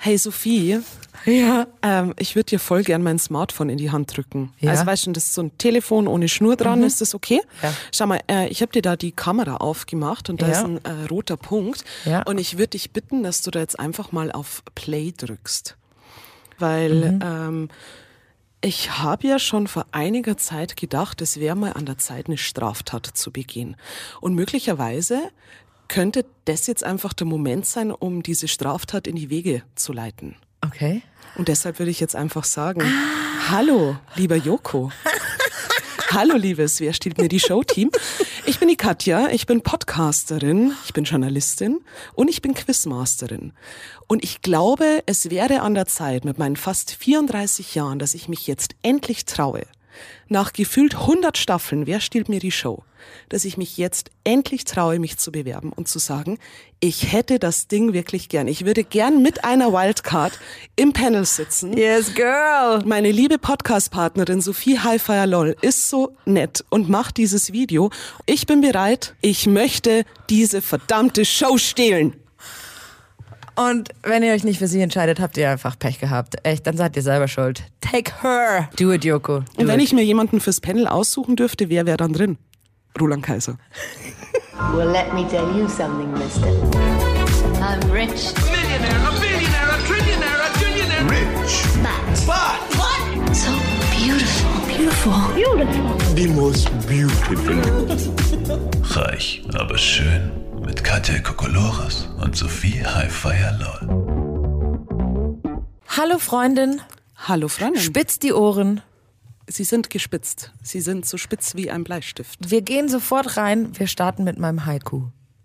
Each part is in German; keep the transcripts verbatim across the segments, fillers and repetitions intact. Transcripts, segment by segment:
Hey Sophie, Ja. ähm, ich würde dir voll gern mein Smartphone in die Hand drücken. Ja. Also weißt du, das ist so ein Telefon ohne Schnur dran, Mhm. ist das okay? Ja. Schau mal, äh, ich habe dir da die Kamera aufgemacht und da Ja. ist ein äh, roter Punkt. Ja. Und ich würde dich bitten, dass du da jetzt einfach mal auf Play drückst. Weil Mhm. ähm, ich habe ja schon vor einiger Zeit gedacht, es wäre mal an der Zeit, eine Straftat zu begehen. Und möglicherweise könnte das jetzt einfach der Moment sein, um diese Straftat in die Wege zu leiten. Okay. Und deshalb würde ich jetzt einfach sagen, hallo, lieber Joko. Hallo, liebes Wer stiehlt mir die Show-Team? Ich bin die Katja, ich bin Podcasterin, ich bin Journalistin und ich bin Quizmasterin. Und ich glaube, es wäre an der Zeit mit meinen fast vierunddreißig Jahren, dass ich mich jetzt endlich traue, nach gefühlt hundert Staffeln Wer stiehlt mir die Show, dass ich mich jetzt endlich traue, mich zu bewerben und zu sagen, ich hätte das Ding wirklich gern. Ich würde gern mit einer Wildcard im Panel sitzen. Yes, girl. Meine liebe Podcast-Partnerin Sophie Highfire Lol ist so nett und macht dieses Video. Ich bin bereit. Ich möchte diese verdammte Show stehlen. Und wenn ihr euch nicht für sie entscheidet, habt ihr einfach Pech gehabt. Echt, dann seid ihr selber schuld. Take her. Do it, Joko. Do Und wenn it. ich mir jemanden fürs Panel aussuchen dürfte, wer wäre dann drin? Roland Kaiser. Well, let me tell you something, mister. I'm rich. Millionaire, a billionaire, a trillionaire, a trillionaire. Rich. But But what? So beautiful. Beautiful. Beautiful. The most beautiful. Reich, aber schön. Mit Katja Kokolores und Sophie Highfire Lol. Hallo Freundin, Hallo Freundin. spitz die Ohren. Sie sind gespitzt. Sie sind so spitz wie ein Bleistift. Wir gehen sofort rein. Wir starten mit meinem Haiku.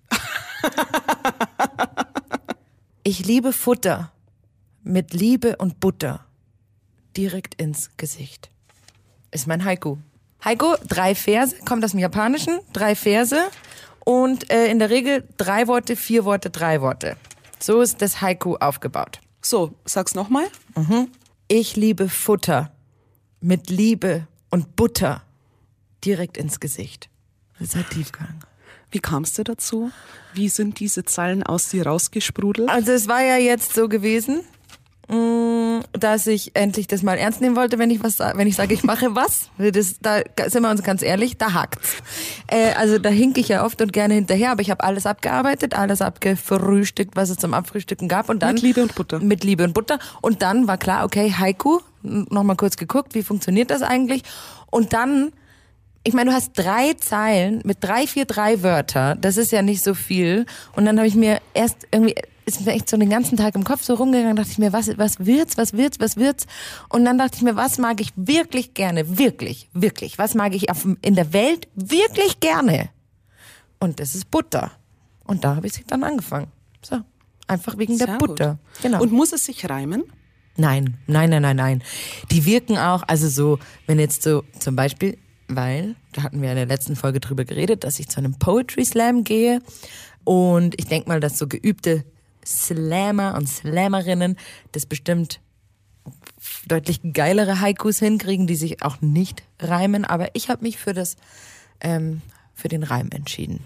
Ich liebe Futter mit Liebe und Butter direkt ins Gesicht. Ist mein Haiku. Haiku, drei Verse, kommt aus dem Japanischen, drei Verse und äh, in der Regel drei Worte, vier Worte, drei Worte. So ist das Haiku aufgebaut. So, sag's nochmal. Ich liebe Futter mit Liebe und Butter direkt ins Gesicht. Das ist ein Tiefgang. Wie kamst du dazu? Wie sind diese Zeilen aus dir rausgesprudelt? Also es war ja jetzt so gewesen, mh, dass ich endlich das mal ernst nehmen wollte, wenn ich was, sa- wenn ich sage, ich mache was. Das, da sind wir uns ganz ehrlich, da hakt's. Äh, also da hink ich ja oft und gerne hinterher, aber ich habe alles abgearbeitet, alles abgefrühstückt, was es zum Abfrühstücken gab und dann Mit Liebe und Butter. Mit Liebe und Butter und dann war klar, okay, Haiku, nochmal kurz geguckt, wie funktioniert das eigentlich? Und dann ich meine, du hast drei Zeilen mit drei, vier, drei Wörter. Das ist ja nicht so viel. Und dann habe ich mir erst irgendwie, ist mir echt so den ganzen Tag im Kopf so rumgegangen, dachte ich mir, was, was wird's, was wird's, was wird's? Und dann dachte ich mir, was mag ich wirklich gerne, wirklich, wirklich, was mag ich auf, in der Welt wirklich gerne? Und das ist Butter. Und da habe ich dann angefangen. So, einfach wegen Sehr der gut. Butter. Genau. Und muss es sich reimen? Nein, nein, nein, nein, nein. Die wirken auch, also so, wenn jetzt so zum Beispiel, weil, da hatten wir in der letzten Folge drüber geredet, dass ich zu einem Poetry Slam gehe und ich denke mal, dass so geübte Slammer und Slammerinnen das bestimmt deutlich geilere Haikus hinkriegen, die sich auch nicht reimen, aber ich habe mich für das, ähm, für den Reim entschieden.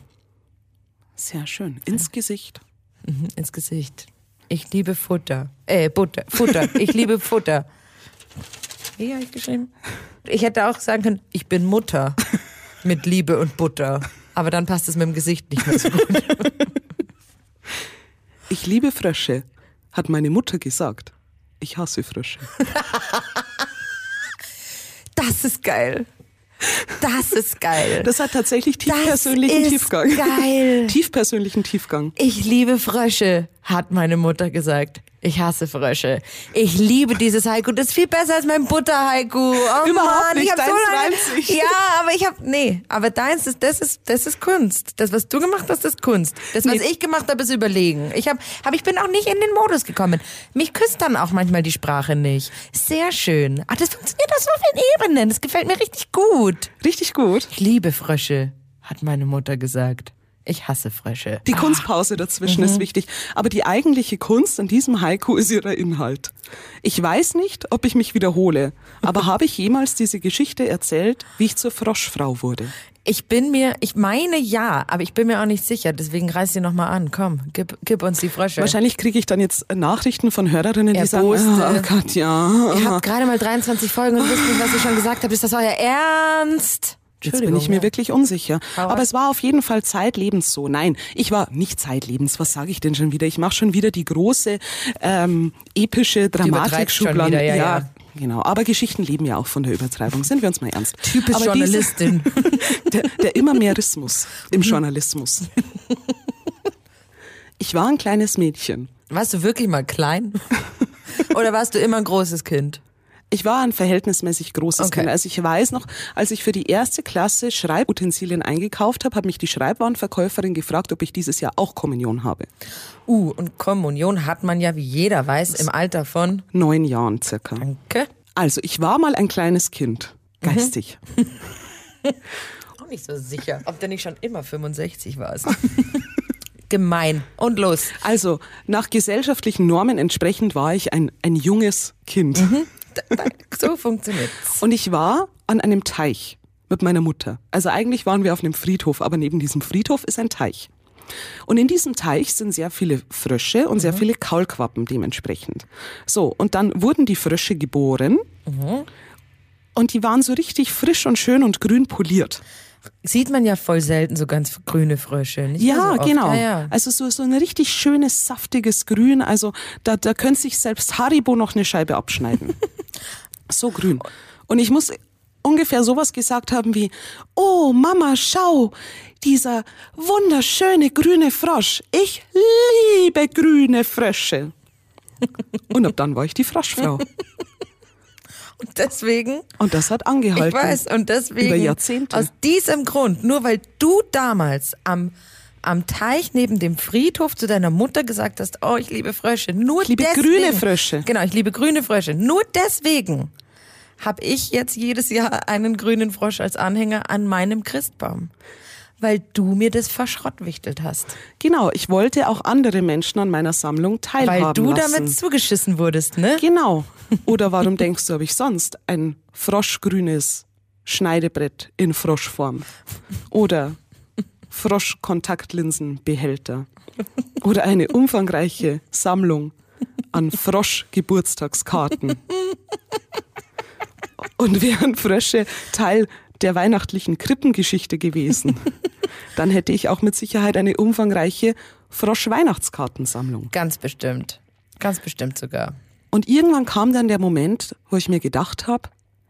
Sehr schön. Ins Gesicht. Mhm, ins Gesicht. Ich liebe Futter. Äh, Butter. Futter. Ich liebe Futter. Wie habe ich geschrieben? Ich hätte auch sagen können, ich bin Mutter mit Liebe und Butter. Aber dann passt es mit dem Gesicht nicht mehr so gut. Ich liebe Frösche, hat meine Mutter gesagt. Ich hasse Frösche. Das ist geil. Das ist geil. Das hat tatsächlich Das tiefpersönlichen ist Tiefgang. geil. Tiefpersönlichen Tiefgang. Ich liebe Frösche, hat meine Mutter gesagt. Ich hasse Frösche. Ich liebe dieses Haiku. Das ist viel besser als mein Butter-Haiku. Oh Überhaupt Mann, nicht. ich hab so Deins lange, reimt sich. Ja, aber ich hab, nee, aber deins ist, das ist, das ist Kunst. Das, was du gemacht hast, ist Kunst. Das, was Nee. ich gemacht habe, ist Überlegen. Ich hab, aber ich bin auch nicht in den Modus gekommen. Mich küsst dann auch manchmal die Sprache nicht. Sehr schön. Ah, das funktioniert auf so vielen Ebenen. Das gefällt mir richtig gut. Richtig gut. Ich liebe Frösche, hat meine Mutter gesagt. Ich hasse Frösche. Die Kunstpause dazwischen Mhm. ist wichtig. Aber die eigentliche Kunst an diesem Haiku ist ihrer Inhalt. Ich weiß nicht, ob ich mich wiederhole, aber habe ich jemals diese Geschichte erzählt, wie ich zur Froschfrau wurde? Ich bin mir, ich meine ja, aber ich bin mir auch nicht sicher, deswegen reiß sie nochmal an. Komm, gib, gib uns die Frösche. Wahrscheinlich kriege ich dann jetzt Nachrichten von Hörerinnen, die Erboste. sagen, oh Gott, ja. Ihr habt gerade mal dreiundzwanzig Folgen und wisst nicht, was ihr schon gesagt habt. Ist das euer Ernst? Jetzt bin ich mir ja. wirklich unsicher. Aber- Aber es war auf jeden Fall zeitlebens so. Nein, ich war nicht zeitlebens. Was sage ich denn schon wieder? Ich mache schon wieder die große, ähm, epische übertreibst schon Dramatik-Schublade. wieder, ja, ja. Genau. Aber Geschichten leben ja auch von der Übertreibung. Sind wir uns mal ernst. Typisch Aber Journalistin. Diese, der, der Immermehrismus im Mhm. Journalismus. Ich war ein kleines Mädchen. Warst du wirklich mal klein? Oder warst du immer ein großes Kind? Ich war ein verhältnismäßig großes Okay. Kind. Also ich weiß noch, als ich für die erste Klasse Schreibutensilien eingekauft habe, hat mich die Schreibwarenverkäuferin gefragt, ob ich dieses Jahr auch Kommunion habe. Uh, und Kommunion hat man ja, wie jeder weiß, im Alter von... Neun Jahren circa. Danke. Also ich war mal ein kleines Kind. Geistig. Auch nicht so sicher, ob du nicht schon immer fünfundsechzig warst. Gemein. Und los. Also nach gesellschaftlichen Normen entsprechend war ich ein, ein junges Kind. So funktioniert's. Und ich war an einem Teich mit meiner Mutter. Also eigentlich waren wir auf einem Friedhof, aber neben diesem Friedhof ist ein Teich. Und in diesem Teich sind sehr viele Frösche und sehr viele Kaulquappen dementsprechend. So, und dann wurden die Frösche geboren und die waren so richtig frisch und schön und grün poliert. Sieht man ja voll selten so ganz grüne Frösche. Nicht mehr Ja, so oft. genau. Ja, ja. Also so, so ein richtig schönes, saftiges Grün. Also da, da könnte sich selbst Haribo noch eine Scheibe abschneiden. So grün. Und ich muss ungefähr sowas gesagt haben wie, oh Mama, schau, dieser wunderschöne grüne Frosch. Ich liebe grüne Frösche. Und ab dann war ich die Froschfrau. Und deswegen... Und das hat angehalten. Ich weiß, und deswegen, Über Jahrzehnte. aus diesem Grund, nur weil du damals am, am Teich neben dem Friedhof zu deiner Mutter gesagt hast, oh, ich liebe Frösche, nur Ich liebe deswegen, grüne Frösche. Genau, ich liebe grüne Frösche. Nur deswegen habe ich jetzt jedes Jahr einen grünen Frosch als Anhänger an meinem Christbaum. Weil du mir das verschrottwichtelt hast. Genau, ich wollte auch andere Menschen an meiner Sammlung teilhaben Weil du lassen. damit zugeschissen wurdest, ne? Genau. Oder warum denkst du, habe ich sonst ein froschgrünes Schneidebrett in Froschform? Oder Froschkontaktlinsenbehälter? Oder eine umfangreiche Sammlung an Froschgeburtstagskarten? Und wären Frösche Teil der weihnachtlichen Krippengeschichte gewesen, dann hätte ich auch mit Sicherheit eine umfangreiche Frosch-Weihnachtskartensammlung. Ganz bestimmt. Ganz bestimmt sogar. Und irgendwann kam dann der Moment, wo ich mir gedacht habe,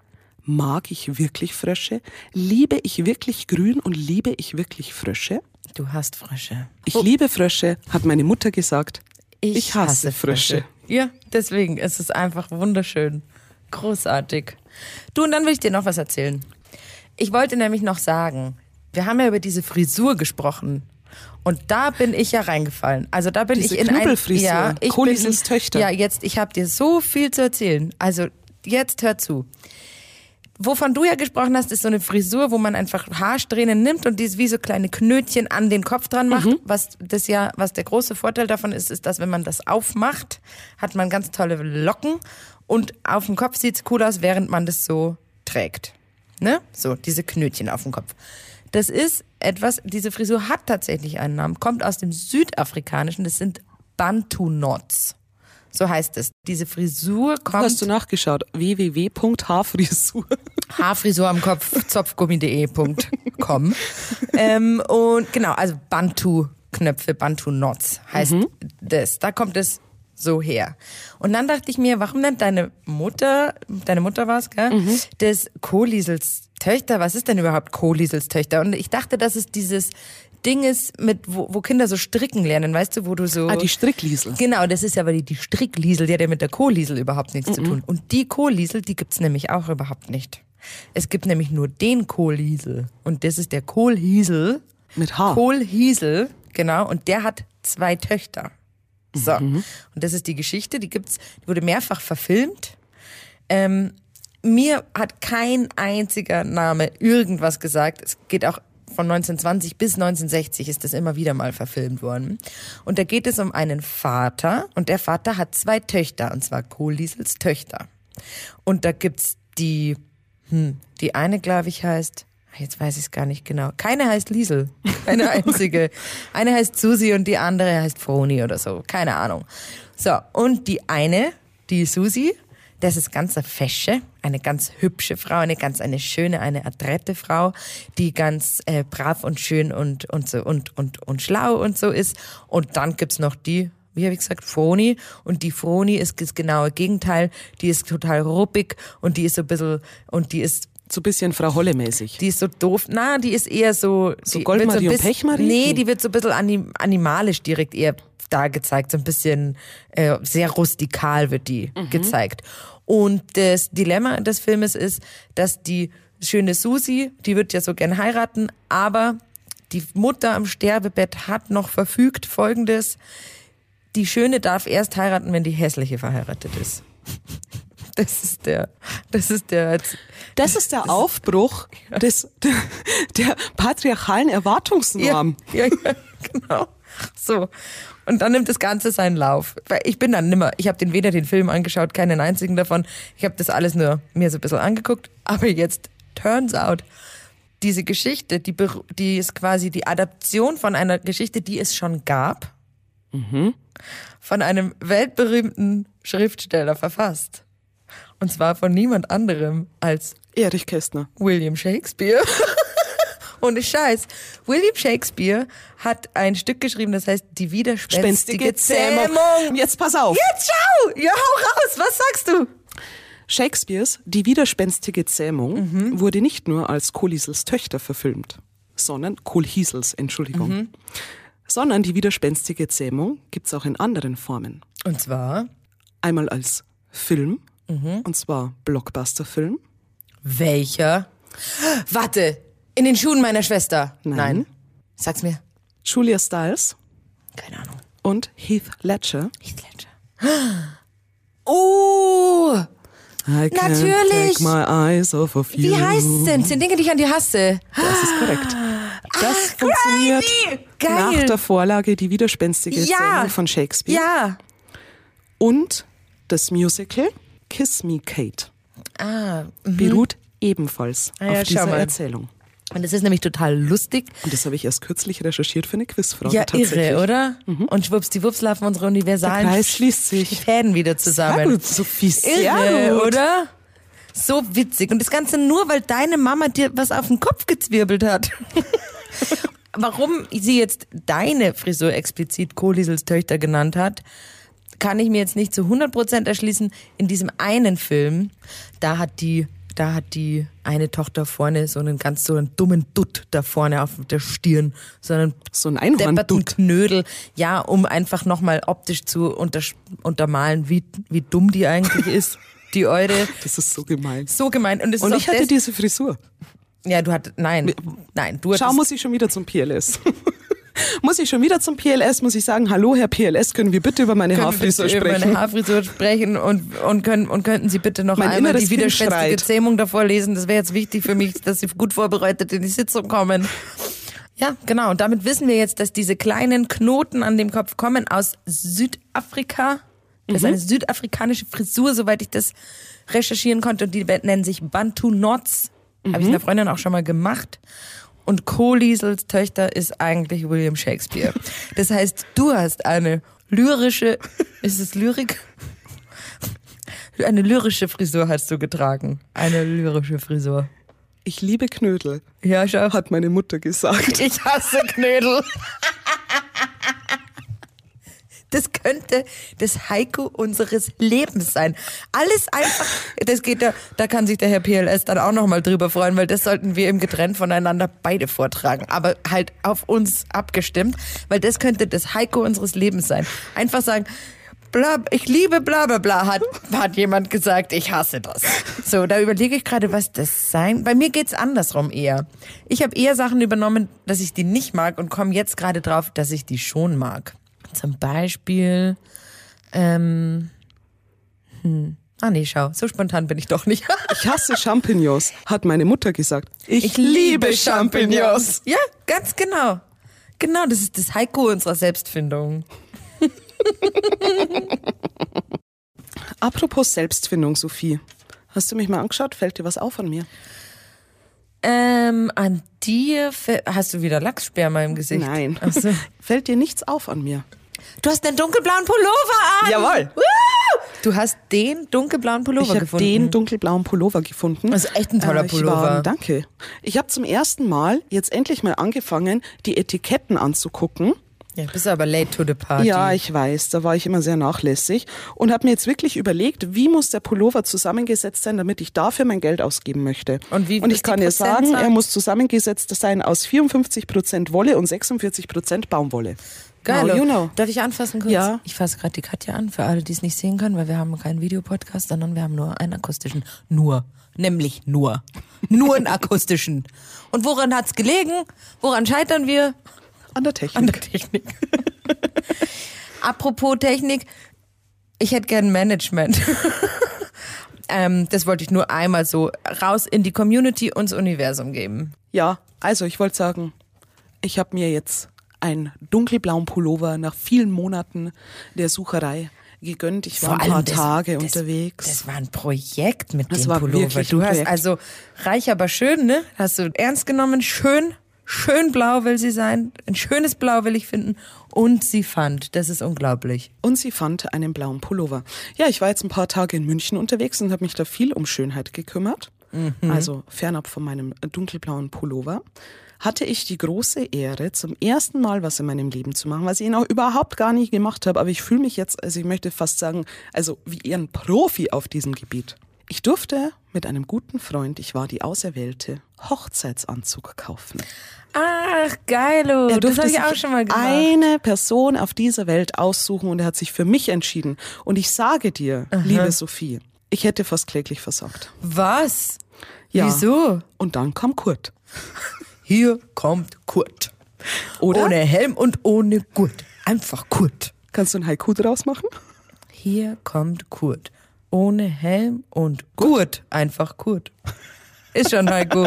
mag ich wirklich Frösche? Liebe ich wirklich Grün und liebe ich wirklich Frösche? Du hast Frösche. Ich liebe Frösche, hat meine Mutter gesagt. Ich hasse Frösche. Ja, deswegen ist es einfach wunderschön. Großartig. Du, und dann will ich dir noch was erzählen. Ich wollte nämlich noch sagen, wir haben ja über diese Frisur gesprochen. Und da bin ich ja reingefallen. Also da bin Diese ich in ein... Knubbelfrisur, Ja, ich Kolisels bin, Töchter. Ja, jetzt, ich habe dir so viel zu erzählen. Also jetzt hör zu. Wovon du ja gesprochen hast, ist so eine Frisur, wo man einfach Haarsträhnen nimmt und die wie so kleine Knötchen an den Kopf dran macht. Mhm. Was das ja, was der große Vorteil davon ist, ist, dass wenn man das aufmacht, hat man ganz tolle Locken und auf dem Kopf sieht's cool aus, während man das so trägt. Ne? So, diese Knötchen auf dem Kopf. Das ist etwas, diese Frisur hat tatsächlich einen Namen, kommt aus dem Südafrikanischen, das sind Bantu Knots. So heißt es. Diese Frisur kommt... Hast du nachgeschaut? w w w punkt haarfrisur. Haarfrisur am Kopf, zopfgummi punkt de punkt com. ähm, und genau, also Bantu-Knöpfe, Bantu-Knots heißt mhm. das. Da kommt es so her. Und dann dachte ich mir, warum nennt deine Mutter, deine Mutter war es, gell? Mhm. Das Kolisels Töchter, was ist denn überhaupt Kolisels Töchter? Und ich dachte, dass es dieses Ding ist, mit, wo, wo Kinder so stricken lernen, weißt du, wo du so... Ah, die Strickliesel. Genau, das ist ja aber die, die Strickliesel, die hat ja mit der Kohlliesel überhaupt nichts mm-mm. zu tun. Und die Kohlliesel, die gibt's nämlich auch überhaupt nicht. Es gibt nämlich nur den Kohlliesel. Und das ist der Kohlhiesel. Mit H. Kohlhiesel, genau. Und der hat zwei Töchter. So. Mhm. Und das ist die Geschichte, die gibt's, die wurde mehrfach verfilmt. Ähm, mir hat kein einziger Name irgendwas gesagt. Es geht auch von neunzehnhundertzwanzig bis neunzehnhundertsechzig ist das immer wieder mal verfilmt worden. Und da geht es um einen Vater und der Vater hat zwei Töchter, und zwar Kohlliesels Töchter. Und da gibt's die, hm, die eine, glaube ich, heißt, Jetzt weiß ich es gar nicht genau. Keine heißt Liesel. Keine einzige. Eine heißt Susi und die andere heißt Froni oder so. Keine Ahnung. So, und die eine, die Susi, das ist ganz eine fesche, eine ganz hübsche Frau, eine ganz eine schöne, eine adrette Frau, die ganz äh, brav und schön und, und, so, und, und, und schlau und so ist. Und dann gibt's noch die, wie habe ich gesagt, Froni. Und die Froni ist das genaue Gegenteil. Die ist total ruppig und die ist so ein bisschen, und die ist So ein bisschen Frau Holle-mäßig. Die ist so doof. Na, die ist eher so... So die Goldmarie wird und Pechmarie? Nee, die wird so ein bisschen anim, animalisch direkt eher da gezeigt. So ein bisschen äh, sehr rustikal wird die mhm. gezeigt. Und das Dilemma des Filmes ist, dass die schöne Susi, die wird ja so gern heiraten, aber die Mutter am Sterbebett hat noch verfügt Folgendes: Die Schöne darf erst heiraten, wenn die Hässliche verheiratet ist. Das ist der, das ist der, das ist der Aufbruch des, der, der patriarchalen Erwartungsnorm. Ja, ja, ja, genau. So. Und dann nimmt das Ganze seinen Lauf. Weil ich bin dann nimmer, ich habe den weder den Film angeschaut, keinen einzigen davon. Ich habe das alles nur mir so ein bisschen angeguckt. Aber jetzt, turns out, diese Geschichte, die, die ist quasi die Adaption von einer Geschichte, die es schon gab. Mhm. Von einem weltberühmten Schriftsteller verfasst. Und zwar von niemand anderem als Erich Kästner. William Shakespeare. Ohne Scheiß. William Shakespeare hat ein Stück geschrieben, das heißt Die widerspenstige Zähmung. Zähmung. Jetzt pass auf. Jetzt schau! Ja, hau raus! Was sagst du? Shakespeares Die widerspenstige Zähmung mhm. wurde nicht nur als Kohlhiesels Töchter verfilmt, sondern Kohlhiesels, Entschuldigung. Mhm. Sondern Die widerspenstige Zähmung gibt's auch in anderen Formen. Und zwar? Einmal als Film, mhm. und zwar Blockbuster-Film. Welcher? Warte, in den Schuhen meiner Schwester. Nein. Nein. Sag's mir. Julia Stiles. Keine Ahnung. Und Heath Ledger. Heath Ledger. Oh! I can't Natürlich. take my eyes off of you. Wie heißt es denn? Zehn Dinge, die ich an dir hasse. Das ist korrekt. Das Ach, funktioniert Geil. nach der Vorlage Die widerspenstige Ja. Zähmung von Shakespeare. Ja. Und das Musical Kiss Me Kate Ah, mhm. beruht ebenfalls Ah ja, auf dieser schau mal. Erzählung. Und das ist nämlich total lustig. Und das habe ich erst kürzlich recherchiert für eine Quizfrage. Ja, tatsächlich. irre, oder? Mhm. Und schwuppsdiwupps laufen unsere universalen Der Kreis schließt sich. Fäden wieder zusammen. Sehr gut, Sophie, sehr Irre, gut. oder? So witzig. Und das Ganze nur, weil deine Mama dir was auf den Kopf gezwirbelt hat. Warum sie jetzt deine Frisur explizit Kohlhiesels Töchter genannt hat, kann ich mir jetzt nicht zu hundert Prozent erschließen. In diesem einen Film, da hat die, da hat die eine Tochter vorne so einen ganz so einen dummen Dutt da vorne auf der Stirn, so einen So ein depperten Einhorn-Dutt. Knödel, ja, um einfach nochmal optisch zu unter, untermalen, wie, wie dumm die eigentlich ist, die Eure. Das ist so gemein. So gemein. Und, es Und ist ich auch hatte das, diese Frisur. ja, du hattest, nein, nein, du hattest, Schau, muss ich schon wieder zum P L S. Muss ich schon wieder zum P L S, muss ich sagen, hallo Herr P L S, können wir bitte über meine können wir Haarfrisur bitte über sprechen? meine Haarfrisur sprechen und, und, können, und könnten Sie bitte noch Mein einmal inneres die widerspenstige Kind schreit. Zähmung davor lesen. Das wäre jetzt wichtig für mich, dass Sie gut vorbereitet in die Sitzung kommen. Ja, genau. Und damit wissen wir jetzt, dass diese kleinen Knoten an dem Kopf kommen aus Südafrika. Das ist eine südafrikanische Frisur, soweit ich das recherchieren konnte. Und die nennen sich Bantu Knots. Habe ich einer Freundin auch schon mal gemacht. Und Kohlhiesels Töchter ist eigentlich William Shakespeare. Das heißt, du hast eine lyrische, ist es Lyrik? Eine lyrische Frisur hast du getragen. Eine lyrische Frisur. Ich liebe Knödel, Ja, schau. hat meine Mutter gesagt. Ich hasse Knödel. Das könnte das Haiku unseres Lebens sein. Alles einfach, das geht da, da kann sich der Herr P L S dann auch nochmal drüber freuen, weil das sollten wir im getrennt voneinander beide vortragen, aber halt auf uns abgestimmt, weil das könnte das Haiku unseres Lebens sein. Einfach sagen, bla, ich liebe bla bla bla, hat, hat jemand gesagt, ich hasse das. So, da überlege ich gerade, was das sein. Bei mir geht's andersrum eher. Ich habe eher Sachen übernommen, dass ich die nicht mag und komme jetzt gerade drauf, dass ich die schon mag. Zum Beispiel, ähm, hm. Ah nee, schau, so spontan bin ich doch nicht. Ich hasse Champignons, hat meine Mutter gesagt. Ich, Ich liebe Champignons. Ja, ganz genau. Genau, das ist das Haiku unserer Selbstfindung. Apropos Selbstfindung, Sophie. Hast du mich mal angeschaut? Fällt dir was auf an mir? Ähm, an dir, fä- hast du wieder Lachssperma im Gesicht? Nein. Ach so. Fällt dir nichts auf an mir? Du hast den dunkelblauen Pullover an. Jawohl. Woo! Du hast den dunkelblauen Pullover Ich habe gefunden. den dunkelblauen Pullover gefunden. Das ist echt ein toller Äh, ich Pullover. War, danke. Ich habe zum ersten Mal jetzt endlich mal angefangen, die Etiketten anzugucken. Ja, bist aber late to the party. Ja, ich weiß, da war ich immer sehr nachlässig und habe mir jetzt wirklich überlegt, wie muss der Pullover zusammengesetzt sein, damit ich dafür mein Geld ausgeben möchte. Und wie und ich ist die kann dir sagen, Prozentzahl? er muss zusammengesetzt sein aus vierundfünfzig Prozent Wolle und sechsundvierzig Prozent Baumwolle. Geil. Now you know. Darf ich anfassen kurz? Ja. Ich fasse gerade die Katja an, für alle, die es nicht sehen können, weil wir haben keinen Videopodcast, sondern wir haben nur einen akustischen. Nur. Nämlich nur. Nur einen akustischen. Und woran hat's gelegen? Woran scheitern wir? An der Technik. An der Technik. Apropos Technik, ich hätte gern Management. ähm, das wollte ich nur einmal so raus in die Community und ins Universum geben. Ja, also ich wollte sagen, ich habe mir jetzt einen dunkelblauen Pullover nach vielen Monaten der Sucherei gegönnt. Ich war ein paar das, Tage das, unterwegs. Das war ein Projekt mit Das dem war Pullover. wirklich Du ein hast Projekt. also reich, aber schön, ne? Hast du ernst genommen, schön, schön blau will sie sein. Ein schönes Blau will ich finden. Und sie fand, das ist unglaublich. Und sie fand einen blauen Pullover. Ja, ich war jetzt ein paar Tage in München unterwegs und habe mich da viel um Schönheit gekümmert. Mhm. Also fernab von meinem dunkelblauen Pullover. Hatte ich die große Ehre, zum ersten Mal was in meinem Leben zu machen, was ich noch überhaupt gar nicht gemacht habe. Aber ich fühle mich jetzt, also ich möchte fast sagen, also wie eher ein Profi auf diesem Gebiet. Ich durfte mit einem guten Freund, ich war die Auserwählte, Hochzeitsanzug kaufen. Ach, geilo. Er Das durfte habe ich sich auch schon mal gemacht. eine Person auf dieser Welt aussuchen und er hat sich für mich entschieden. Und ich sage dir, liebe Sophie, ich hätte fast kläglich versagt. Was? Ja. Wieso? Und dann kam Kurt. Hier kommt Kurt. Oder? Ohne Helm und ohne Gurt. Einfach Kurt. Kannst du ein Haiku draus machen? Hier kommt Kurt. Ohne Helm und Gurt. Einfach Kurt. Ist schon Haiku.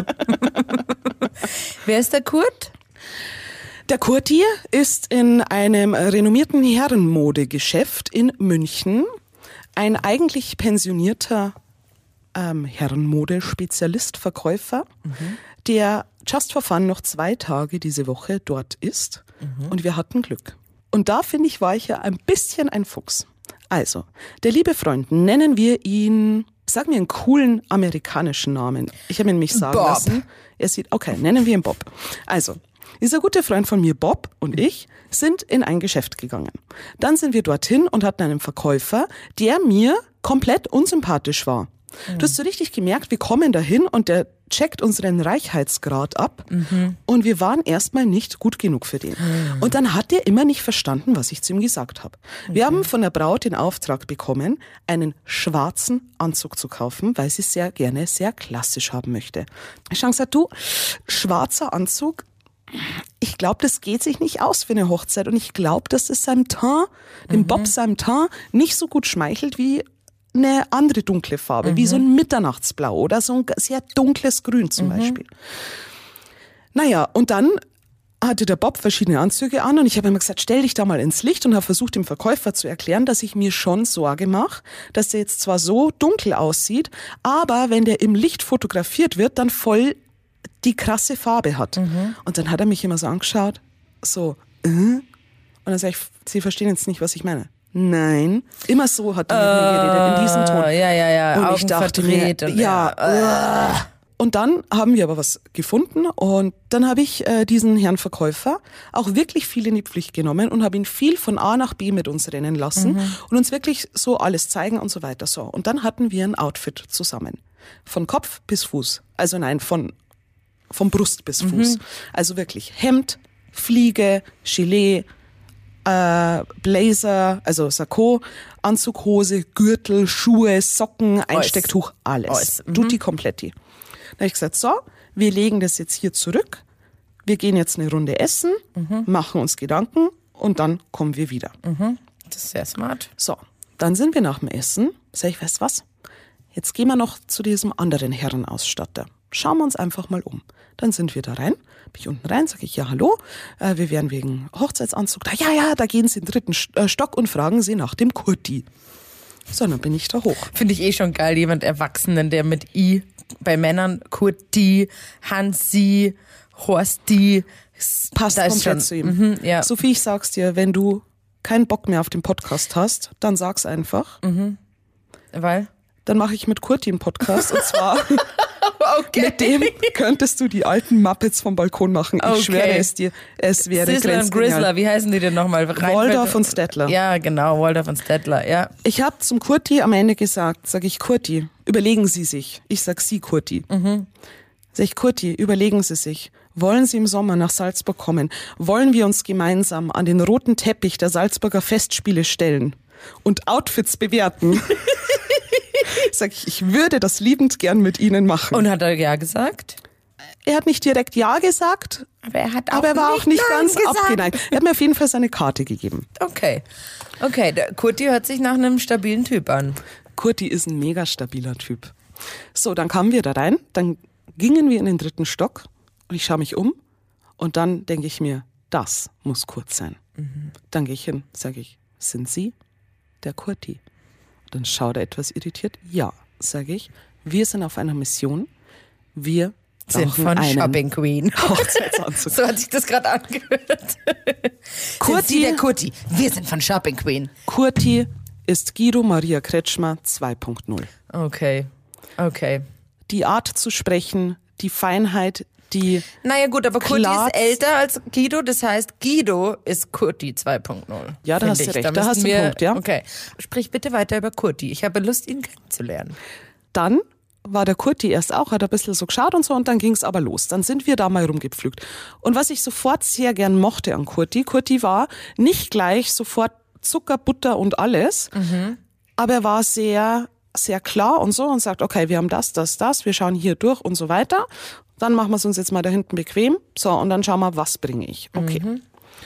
Wer ist der Kurt? Der Kurti ist in einem renommierten Herrenmodegeschäft in München ein eigentlich pensionierter ähm, Herrenmodespezialist, Verkäufer, mhm. der just for fun noch zwei Tage diese Woche dort ist. Mhm. Und wir hatten Glück. Und da, finde ich, war ich ja ein bisschen ein Fuchs. Also, der liebe Freund, nennen wir ihn, sag mir einen coolen amerikanischen Namen. Ich habe ihn mich sagen Bob. lassen. Er sieht, okay, nennen wir ihn Bob. Also, dieser gute Freund von mir, Bob, und ich sind in ein Geschäft gegangen. Dann sind wir dorthin und hatten einen Verkäufer, der mir komplett unsympathisch war. Mhm. Du hast so richtig gemerkt, wir kommen dahin und der checkt unseren Reichheitsgrad ab mhm. und wir waren erstmal nicht gut genug für den. Mhm. Und dann hat er immer nicht verstanden, was ich zu ihm gesagt habe. Wir mhm. haben von der Braut den Auftrag bekommen, einen schwarzen Anzug zu kaufen, weil sie es sehr gerne sehr klassisch haben möchte. Ich habe gesagt, du, schwarzer Anzug, ich glaube, das geht sich nicht aus für eine Hochzeit und ich glaube, dass es seinem Teint, dem mhm. Bob seinem Teint nicht so gut schmeichelt wie eine andere dunkle Farbe, mhm. wie so ein Mitternachtsblau oder so ein sehr dunkles Grün zum mhm. Beispiel. Naja, und dann hatte der Bob verschiedene Anzüge an und ich habe immer gesagt, stell dich da mal ins Licht und habe versucht, dem Verkäufer zu erklären, dass ich mir schon Sorge mache, dass der jetzt zwar so dunkel aussieht, aber wenn der im Licht fotografiert wird, dann voll die krasse Farbe hat. Mhm. Und dann hat er mich immer so angeschaut, so, äh? Und dann sage ich, Sie verstehen jetzt nicht, was ich meine. Nein, immer so hat er mit mir geredet, in diesem Ton. Ja, ja, ja, und Augen ich dachte verdreht mir, und ja. ja. Uh. Und dann haben wir aber was gefunden und dann habe ich äh, diesen Herrn Verkäufer auch wirklich viel in die Pflicht genommen und habe ihn viel von A nach B mit uns rennen lassen mhm. und uns wirklich so alles zeigen und so weiter. So. Und dann hatten wir ein Outfit zusammen. Von Kopf bis Fuß. Also nein, von, von Brust bis Fuß. Mhm. Also wirklich Hemd, Fliege, Gilet, Äh, Blazer, also Sakko, Anzug, Hose, Gürtel, Schuhe, Socken, Einstecktuch, alles. alles. Mhm. Tutti kompletti. Da habe ich gesagt, so, wir legen das jetzt hier zurück, wir gehen jetzt eine Runde essen, mhm. machen uns Gedanken und dann kommen wir wieder. Mhm. Das ist sehr smart. So, dann sind wir nach dem Essen, sag ich, weißt du was, jetzt gehen wir noch zu diesem anderen Herrenausstatter. Schauen wir uns einfach mal um. Dann sind wir da rein, bin ich unten rein, sage ich, ja hallo, äh, wir wären wegen Hochzeitsanzug da. Ja, ja, da gehen Sie in den dritten Stock und fragen Sie nach dem Kurti. So, dann bin ich da hoch. Finde ich eh schon geil, jemand Erwachsenen, der mit I bei Männern, Kurti, Hansi, Horsti, Passt da ist komplett schon, zu ihm. Mhm, ja. Sophie, ich sag's dir, wenn du keinen Bock mehr auf den Podcast hast, dann sag's einfach. Mhm. Weil? Dann mache ich mit Kurti einen Podcast und zwar Okay. mit dem könntest du die alten Muppets vom Balkon machen. Ich Okay. schwöre es dir, es wäre Sizzler und grenzgenial. Grizzler, wie heißen die denn nochmal? Waldorf und Stettler. Ja, genau, Waldorf und Stettler, ja. Ich habe zum Kurti am Ende gesagt, sage ich, Kurti, überlegen Sie sich. Ich sag Sie, Kurti. Mhm. Sag ich, Kurti, überlegen Sie sich. Wollen Sie im Sommer nach Salzburg kommen? Wollen wir uns gemeinsam an den roten Teppich der Salzburger Festspiele stellen und Outfits bewerten? Sag ich, ich würde das liebend gern mit Ihnen machen. Und hat er ja gesagt? Er hat nicht direkt Ja gesagt, Aber er hat auch aber er war auch nicht Nein ganz gesagt. abgeneigt. Er hat mir auf jeden Fall seine Karte gegeben. Okay. Okay, der Kurti hört sich nach einem stabilen Typ an. Kurti ist ein mega stabiler Typ. So, dann kamen wir da rein, dann gingen wir in den dritten Stock und ich schaue mich um und dann denke ich mir, das muss Kurt sein. Mhm. Dann gehe ich hin, sage ich, sind Sie der Kurti? Dann schaut er etwas irritiert. Ja, sage ich, wir sind auf einer Mission. Wir Sind brauchen von einen Shopping Queen. Hochzeitsanzug. So hat sich das gerade angehört. Kurti- Sind Sie der Kurti? Wir sind von Shopping Queen. Kurti ist Guido Maria Kretschmer zwei Punkt null. Okay, okay. Die Art zu sprechen, die Feinheit, die... Naja gut, aber Kurti Klar. ist älter als Guido, das heißt Guido ist Kurti zwei Punkt null. Ja, da Find hast du ich. recht, da müssen hast du einen wir- Punkt, ja. Okay, sprich bitte weiter über Kurti. Ich habe Lust, ihn kennenzulernen. Dann war der Kurti erst auch, hat ein bisschen so geschaut und so und dann ging es aber los. Dann sind wir da mal rumgepflügt. Und was ich sofort sehr gern mochte an Kurti, Kurti war nicht gleich sofort Zucker, Butter und alles, mhm. aber er war sehr, sehr klar und so und sagt, okay, wir haben das, das, das, wir schauen hier durch und so weiter. Dann machen wir es uns jetzt mal da hinten bequem. So, und dann schauen wir, was bringe ich. Okay. Mhm.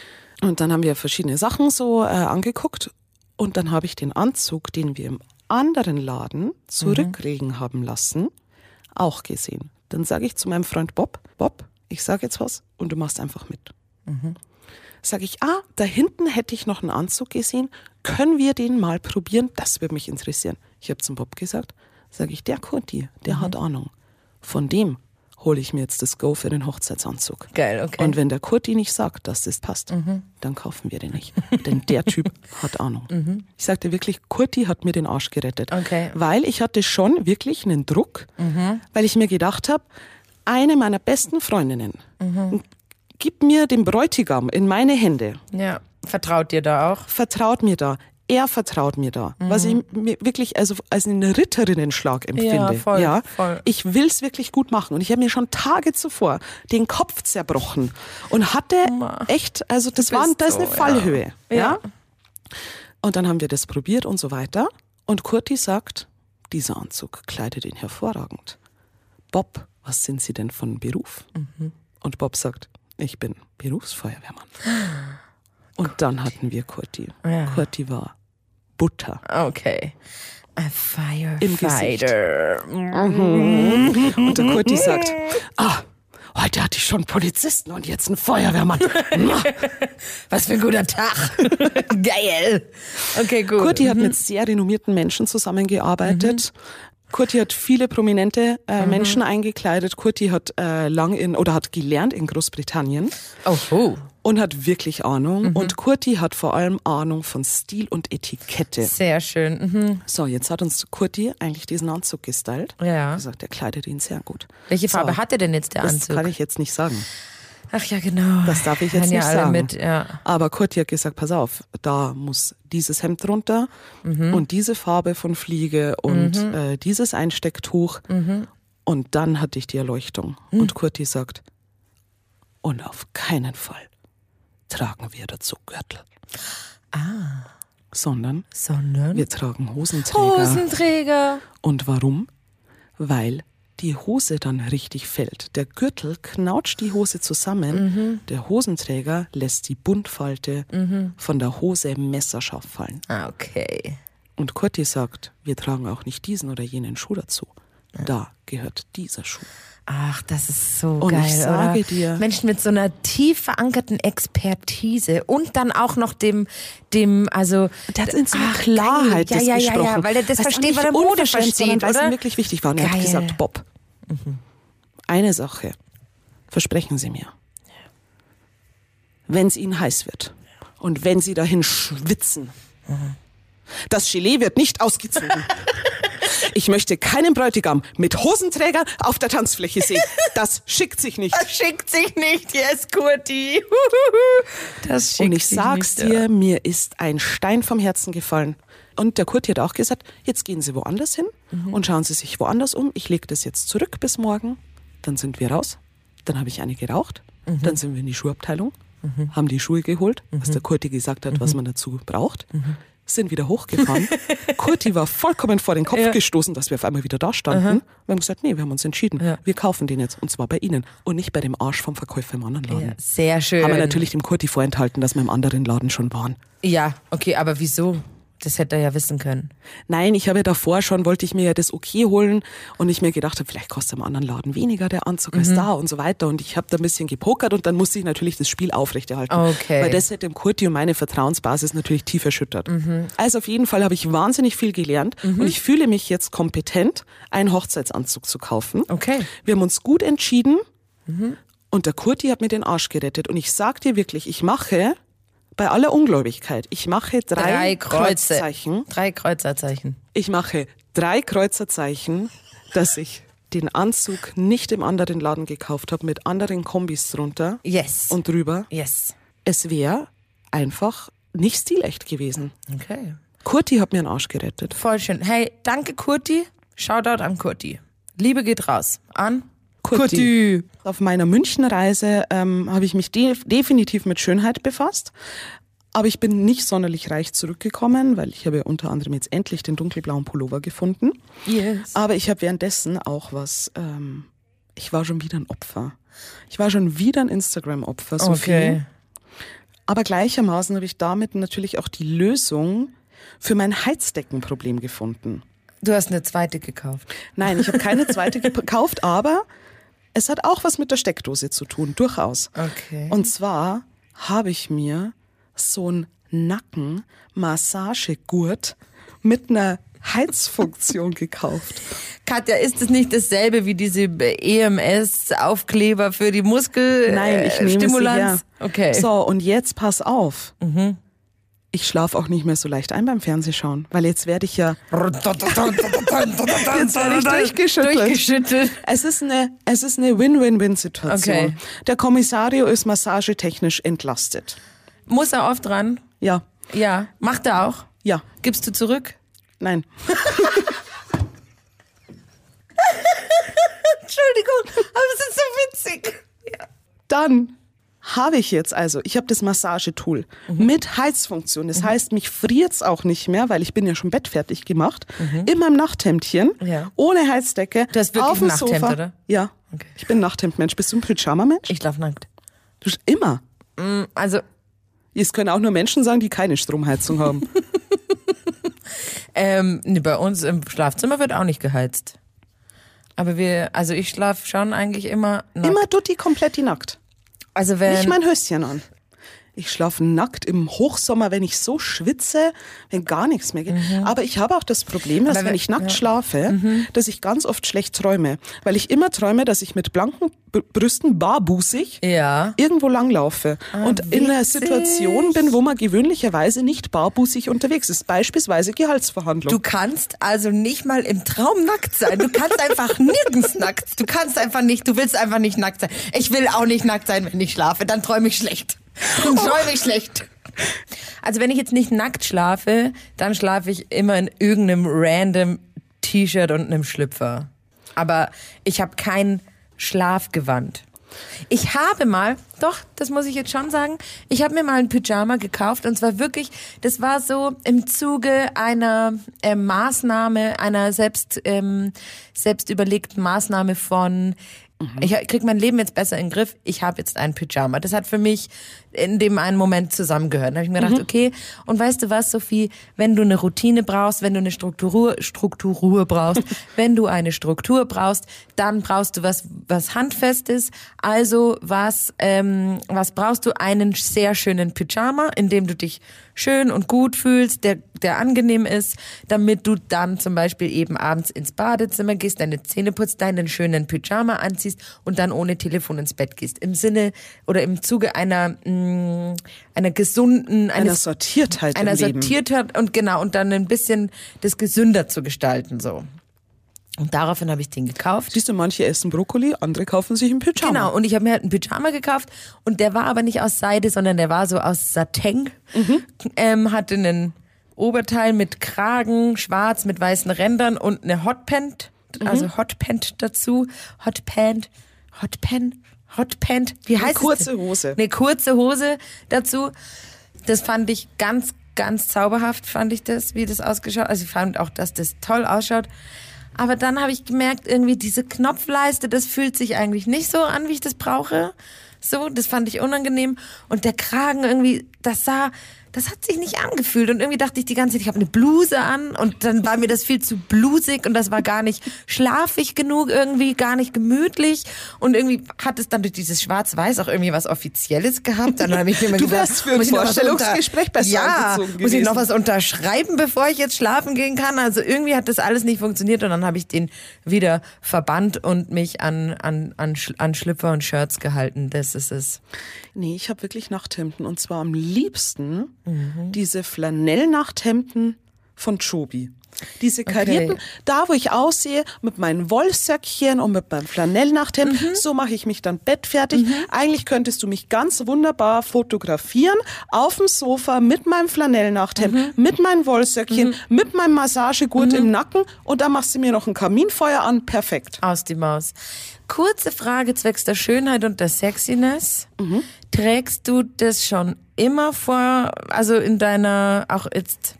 Und dann haben wir verschiedene Sachen so äh, angeguckt und dann habe ich den Anzug, den wir im anderen Laden zurücklegen mhm. haben lassen, auch gesehen. Dann sage ich zu meinem Freund Bob, Bob, ich sage jetzt was und du machst einfach mit. Mhm. Sage ich, ah, da hinten hätte ich noch einen Anzug gesehen, können wir den mal probieren? Das würde mich interessieren. Ich habe zum Bob gesagt, sage ich, der Kurti, der mhm. hat Ahnung. Von dem hole ich mir jetzt das Go für den Hochzeitsanzug. Geil, okay. Und wenn der Kurti nicht sagt, dass das passt, mhm. dann kaufen wir den nicht. Denn der Typ hat Ahnung. Mhm. Ich sagte wirklich, Kurti hat mir den Arsch gerettet. Okay. Weil ich hatte schon wirklich einen Druck, mhm. weil ich mir gedacht habe, eine meiner besten Freundinnen mhm. gibt mir den Bräutigam in meine Hände. Ja, vertraut dir da auch? Vertraut mir da. Er vertraut mir da, mhm. was ich mir wirklich also als einen Ritterinnenschlag empfinde. Ja, voll, ja. voll. Ich will's wirklich gut machen und ich habe mir schon Tage zuvor den Kopf zerbrochen und hatte echt, also das war, das ist eine so, Fallhöhe. Ja. Ja. Ja. Und dann haben wir das probiert und so weiter. Und Kurti sagt, dieser Anzug kleidet ihn hervorragend. Bob, was sind Sie denn von Beruf? Mhm. Und Bob sagt, ich bin Berufsfeuerwehrmann. Und dann hatten wir Kurti. Ja. Kurti war Butter. Okay. A Im Gesicht. Firefighter. Mhm. Und der Kurti sagt, ah, heute hatte ich schon Polizisten und jetzt einen Feuerwehrmann. Was für ein guter Tag. Geil. Okay, gut. Kurti hat mhm. mit sehr renommierten Menschen zusammengearbeitet. Mhm. Kurti hat viele prominente äh, mhm. Menschen eingekleidet. Kurti hat äh, lang in oder hat gelernt in Großbritannien. Oh, oh. Und hat wirklich Ahnung. Mhm. Und Kurti hat vor allem Ahnung von Stil und Etikette. Sehr schön. Mhm. So, jetzt hat uns Kurti eigentlich diesen Anzug gestylt. Ja. Er hat gesagt, er kleidet ihn sehr gut. Welche So, Farbe hatte denn jetzt der das Anzug? kann ich jetzt nicht sagen. Ach ja, genau. Das darf ich jetzt Hören nicht ja alle sagen. Mit, ja. Aber Kurti hat gesagt, pass auf, da muss dieses Hemd drunter mhm. und diese Farbe von Fliege und mhm. äh, dieses Einstecktuch. Mhm. Und dann hatte ich die Erleuchtung. Mhm. Und Kurti sagt, und auf keinen Fall tragen wir dazu Gürtel. Ah. Sondern, Sondern? wir tragen Hosenträger. Hosenträger. Und warum? Weil die Hose dann richtig fällt. Der Gürtel knautscht die Hose zusammen, mhm. der Hosenträger lässt die Buntfalte mhm. von der Hose messerscharf fallen. Ah, okay. Und Kurti sagt, wir tragen auch nicht diesen oder jenen Schuh dazu, da gehört dieser Schuh. Ach, das ist so Und geil, ich sage oder? dir- Menschen mit so einer tief verankerten Expertise und dann auch noch dem, dem, also... Der hat in so einer Ach, Klarheit geil. das ja, ja, gesprochen. ja, ja, weil er das Weil's versteht, nicht weil er Mode unverschämt, sondern versteht, weil es ihm oder? wirklich wichtig war. Und er hat Geil. gesagt, Bob, eine Sache, versprechen Sie mir. Wenn es Ihnen heiß wird und wenn Sie dahin schwitzen, das Gelee wird nicht ausgezogen. Ich möchte keinen Bräutigam mit Hosenträgern auf der Tanzfläche sehen. Das schickt sich nicht. Das schickt sich nicht, yes, Kurti. Das schickt Und ich sich sag's nicht, dir, mir ist ein Stein vom Herzen gefallen. Und der Kurti hat auch gesagt, jetzt gehen Sie woanders hin Mhm. und schauen Sie sich woanders um. Ich lege das jetzt zurück bis morgen. Dann sind wir raus. Dann habe ich eine geraucht. Mhm. Dann sind wir in die Schuhabteilung, haben die Schuhe geholt, was der Kurti gesagt hat, Mhm. was man dazu braucht. Sind wieder hochgefahren. Kurti war vollkommen vor den Kopf Ja. gestoßen, dass wir auf einmal wieder da standen. Wir haben gesagt, nee, wir haben uns entschieden. Ja. Wir kaufen den jetzt. Und zwar bei Ihnen. Und nicht bei dem Arsch vom Verkäufer im anderen Laden. Ja, sehr schön. Haben wir natürlich dem Kurti vorenthalten, dass wir im anderen Laden schon waren. Ja, okay, aber wieso? Das hätte er ja wissen können. Nein, ich habe ja davor schon, wollte ich mir ja das okay holen und ich mir gedacht habe, vielleicht kostet im anderen Laden weniger der Anzug als da und so weiter. Und ich habe da ein bisschen gepokert und dann musste ich natürlich das Spiel aufrechterhalten. Okay. Weil das hätte dem Kurti und meine Vertrauensbasis natürlich tief erschüttert. Also auf jeden Fall habe ich wahnsinnig viel gelernt und ich fühle mich jetzt kompetent, einen Hochzeitsanzug zu kaufen. Okay. Wir haben uns gut entschieden und der Kurti hat mir den Arsch gerettet. Und ich sag dir wirklich, ich mache... Bei aller Ungläubigkeit, ich mache drei, Drei Kreuze. Kreuzzeichen. Drei Kreuzerzeichen. Ich mache drei Kreuzerzeichen, dass ich den Anzug nicht im anderen Laden gekauft habe, mit anderen Kombis drunter Yes. und drüber. Yes. Es wäre einfach nicht stilecht gewesen. Okay. Kurti hat mir den Arsch gerettet. Voll schön. Hey, danke Kurti. Shoutout an Kurti. Liebe geht raus. An Kurti. Auf meiner Münchenreise ähm, habe ich mich de- definitiv mit Schönheit befasst. Aber ich bin nicht sonderlich reich zurückgekommen, weil ich habe ja unter anderem jetzt endlich den dunkelblauen Pullover gefunden. Yes. Aber ich habe währenddessen auch was, ähm, ich war schon wieder ein Opfer. Ich war schon wieder ein Instagram-Opfer, Sophie. Okay. Aber gleichermaßen habe ich damit natürlich auch die Lösung für mein Heizdeckenproblem gefunden. Du hast eine zweite gekauft. Nein, ich habe keine zweite gekauft, aber es hat auch was mit der Steckdose zu tun, durchaus. Okay. Und zwar habe ich mir so ein Nacken-Massagegurt mit einer Heizfunktion gekauft. Katja, ist es nicht dasselbe wie diese E M S-Aufkleber für die Muskel? Nein, ich äh, nehme Stimulanz? sie her. Okay. So, und jetzt pass auf. Ich schlafe auch nicht mehr so leicht ein beim Fernsehschauen, weil jetzt werde ich ja jetzt werde ich durchgeschüttelt. Durchgeschüttelt. Es ist eine, es ist eine Win-Win-Win-Situation. Okay. Der Kommissario ist massagetechnisch entlastet. Muss er oft ran? Ja, Ja. Macht er auch? ja, Gibst du zurück? nein. Entschuldigung, aber es ist so witzig. Ja. Dann habe ich jetzt also, ich habe das Massagetool Mhm. mit Heizfunktion. Das heißt, mich friert's auch nicht mehr, weil ich bin ja schon bettfertig gemacht. In meinem Nachthemdchen, Mhm. Ja. ohne Heizdecke, Du hast wirklich auf dem ein Nachthemd, Sofa. oder? Ja, Okay. ich bin ein Nachthemdmensch. Bist du ein Pyjama-Mensch? Ich schlaf nackt. Du immer. Also, Es können auch nur Menschen sagen, die keine Stromheizung haben. ähm, nee, bei uns im Schlafzimmer wird auch nicht geheizt. Aber wir, also ich schlaf schon eigentlich immer nackt. Immer dutti komplett die nackt. Also wenn, Nicht mein Höschen an. Ich schlafe nackt im Hochsommer, wenn ich so schwitze, wenn gar nichts mehr geht. Aber ich habe auch das Problem, dass Aber wenn wenn- ich nackt ja. schlafe, dass ich ganz oft schlecht träume. Weil ich immer träume, dass ich mit blanken B- Brüsten, barbusig, ja. irgendwo langlaufe. und in einer witzig. Situation bin, wo man gewöhnlicherweise nicht barbusig unterwegs ist. Beispielsweise Gehaltsverhandlung. Du kannst also nicht mal im Traum nackt sein. Du kannst einfach nirgends nackt. Du kannst einfach nicht, du willst einfach nicht nackt sein. Ich will auch nicht nackt sein, wenn ich schlafe. Dann träume ich schlecht. Dann träume ich schlecht. Also wenn ich jetzt nicht nackt schlafe, dann schlafe ich immer in irgendeinem random T-Shirt und einem Schlüpfer. Aber ich habe kein Schlafgewand. Ich habe mal, doch, das muss ich jetzt schon sagen, ich habe mir mal ein Pyjama gekauft und zwar wirklich, das war so im Zuge einer äh, Maßnahme, einer selbst, ähm, selbst überlegten Maßnahme von Ich krieg mein Leben jetzt besser in den Griff. Ich habe jetzt ein Pyjama. Das hat für mich in dem einen Moment zusammengehört. Da habe ich mir gedacht, mhm. okay, und weißt du was, Sophie, wenn du eine Routine brauchst, wenn du eine Struktur, Struktur brauchst, wenn du eine Struktur brauchst, dann brauchst du was, was Handfestes. Also was, ähm, was brauchst du? Einen sehr schönen Pyjama, in dem du dich schön und gut fühlst, der, der angenehm ist, damit du dann zum Beispiel eben abends ins Badezimmer gehst, deine Zähne putzt, deinen schönen Pyjama anziehst und dann ohne Telefon ins Bett gehst. Im Sinne oder im Zuge einer, mh, einer gesunden, einer eines, Sortiertheit einer im Leben. Sortiertheit und genau, und dann ein bisschen das gesünder zu gestalten, so. Und daraufhin habe ich den gekauft. Siehst du, manche essen Brokkoli, andere kaufen sich einen Pyjama. Genau, und ich habe mir halt einen Pyjama gekauft und der war aber nicht aus Seide, sondern der war so aus Satin. Mhm. Ähm, hatte einen Oberteil mit Kragen, schwarz mit weißen Rändern und eine Hotpant, mhm. also Hotpant dazu. Hotpant, Hotpant, Hotpant, wie heißt eine es? Kurze Hose. Eine kurze Hose dazu. Das fand ich ganz, ganz zauberhaft, fand ich das, wie das ausgeschaut. Also ich fand auch, dass das toll ausschaut. Aber dann habe ich gemerkt, irgendwie diese Knopfleiste, das fühlt sich eigentlich nicht so an, wie ich das brauche. So, das fand ich unangenehm. Und der Kragen irgendwie, das sah, das hat sich nicht angefühlt. Und irgendwie dachte ich die ganze Zeit, ich habe eine Bluse an. Und dann war mir das viel zu blusig und das war gar nicht schlafig genug irgendwie, gar nicht gemütlich. Und irgendwie hat es dann durch dieses Schwarz-Weiß auch irgendwie was Offizielles gehabt. Dann habe ich mir immer du gesagt, wärst für ein Vorstellungsgespräch besser ja, angezogen muss ich gewesen. noch was unterschreiben, bevor ich jetzt schlafen gehen kann? Also irgendwie hat das alles nicht funktioniert und dann habe ich den wieder verbannt und mich an, an, an, an Schlüpfer und Shirts gehalten. Das ist es. Nee, ich habe wirklich Nachthemden und zwar am liebsten mhm. diese Flanell-Nachthemden von Joby. Diese karierten, okay. Da wo ich aussehe, mit meinen Wollsöckchen und mit meinem Flanell-Nachthemd, mhm. so mache ich mich dann bettfertig. Mhm. Eigentlich könntest du mich ganz wunderbar fotografieren, auf dem Sofa mit meinem Flanell-Nachthemd, mhm. mit meinen Wollsöckchen, mhm. mit meinem Massagegurt mhm. im Nacken und dann machst du mir noch ein Kaminfeuer an, perfekt. Aus die Maus. Kurze Frage zwecks der Schönheit und der Sexiness. Mhm. Trägst du das schon immer vor, also in deiner, auch jetzt,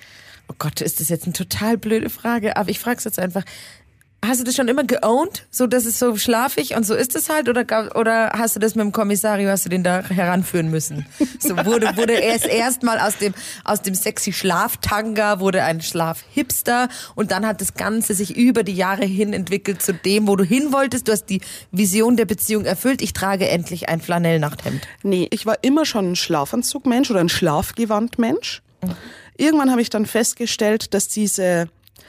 oh Gott, ist das jetzt eine total blöde Frage, aber ich frage es jetzt einfach. Hast du das schon immer geowned, so dass es so schlafig und so ist es halt, oder oder hast du das mit dem Kommissario, hast du den da heranführen müssen? So wurde wurde erst erstmal aus dem aus dem sexy Schlaftanga wurde ein Schlafhipster und dann hat das Ganze sich über die Jahre hin entwickelt zu dem, wo du hin wolltest. Du hast die Vision der Beziehung erfüllt. Ich trage endlich ein Flanell-Nachthemd. Nee, ich war immer schon ein Schlafanzugmensch oder ein Schlafgewandmensch. Mhm. Irgendwann habe ich dann festgestellt, dass diese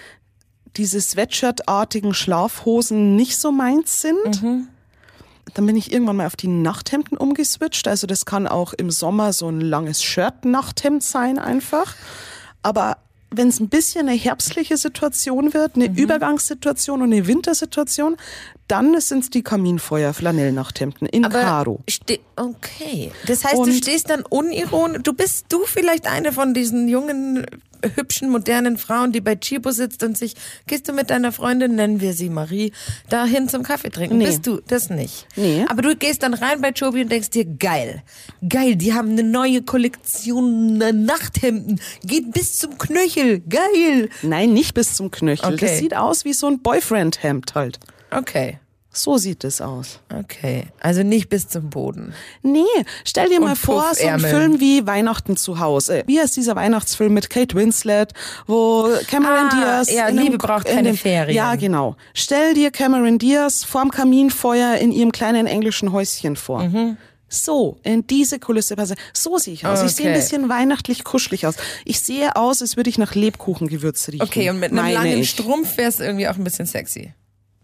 diese Sweatshirt-artigen Schlafhosen nicht so meins sind. Mhm. Dann bin ich irgendwann mal auf die Nachthemden umgeswitcht. Also das kann auch im Sommer so ein langes Shirt-Nachthemd sein einfach. Aber wenn es ein bisschen eine herbstliche Situation wird, eine mhm. Übergangssituation und eine Wintersituation, dann sind es die Kaminfeuer-Flanell-Nachthemden in Aber Karo. Ste- okay. Das heißt, und du stehst dann unironisch, du bist du vielleicht eine von diesen jungen, hübschen, modernen Frauen, die bei Chibo sitzt und sich, gehst du mit deiner Freundin, nennen wir sie Marie, dahin zum Kaffee trinken? Nee. Bist du das nicht? Nee. Aber du gehst dann rein bei Joby und denkst dir, geil, geil, die haben eine neue Kollektion Nachthemden, geht bis zum Knöchel, geil. Nein, nicht bis zum Knöchel. Okay. Das sieht aus wie so ein Boyfriend-Hemd halt. Okay. So sieht es aus. Okay, also nicht bis zum Boden. Nee, stell dir mal Und vor, so ein Puffärmel. Film wie Weihnachten zu Hause. Wie heißt dieser Weihnachtsfilm mit Kate Winslet, wo Cameron Ah, Diaz... ja, in Liebe einem- braucht in keine dem- Ferien. Ja, genau. Stell dir Cameron Diaz vorm Kaminfeuer in ihrem kleinen englischen Häuschen vor. Mhm. So, in diese Kulisse passe. So sehe ich aus. Ich sehe ein Okay. bisschen weihnachtlich kuschelig aus. Ich sehe aus, als würde ich nach Lebkuchengewürz riechen. Okay, und mit einem Meine langen ich. Strumpf wär's irgendwie auch ein bisschen sexy.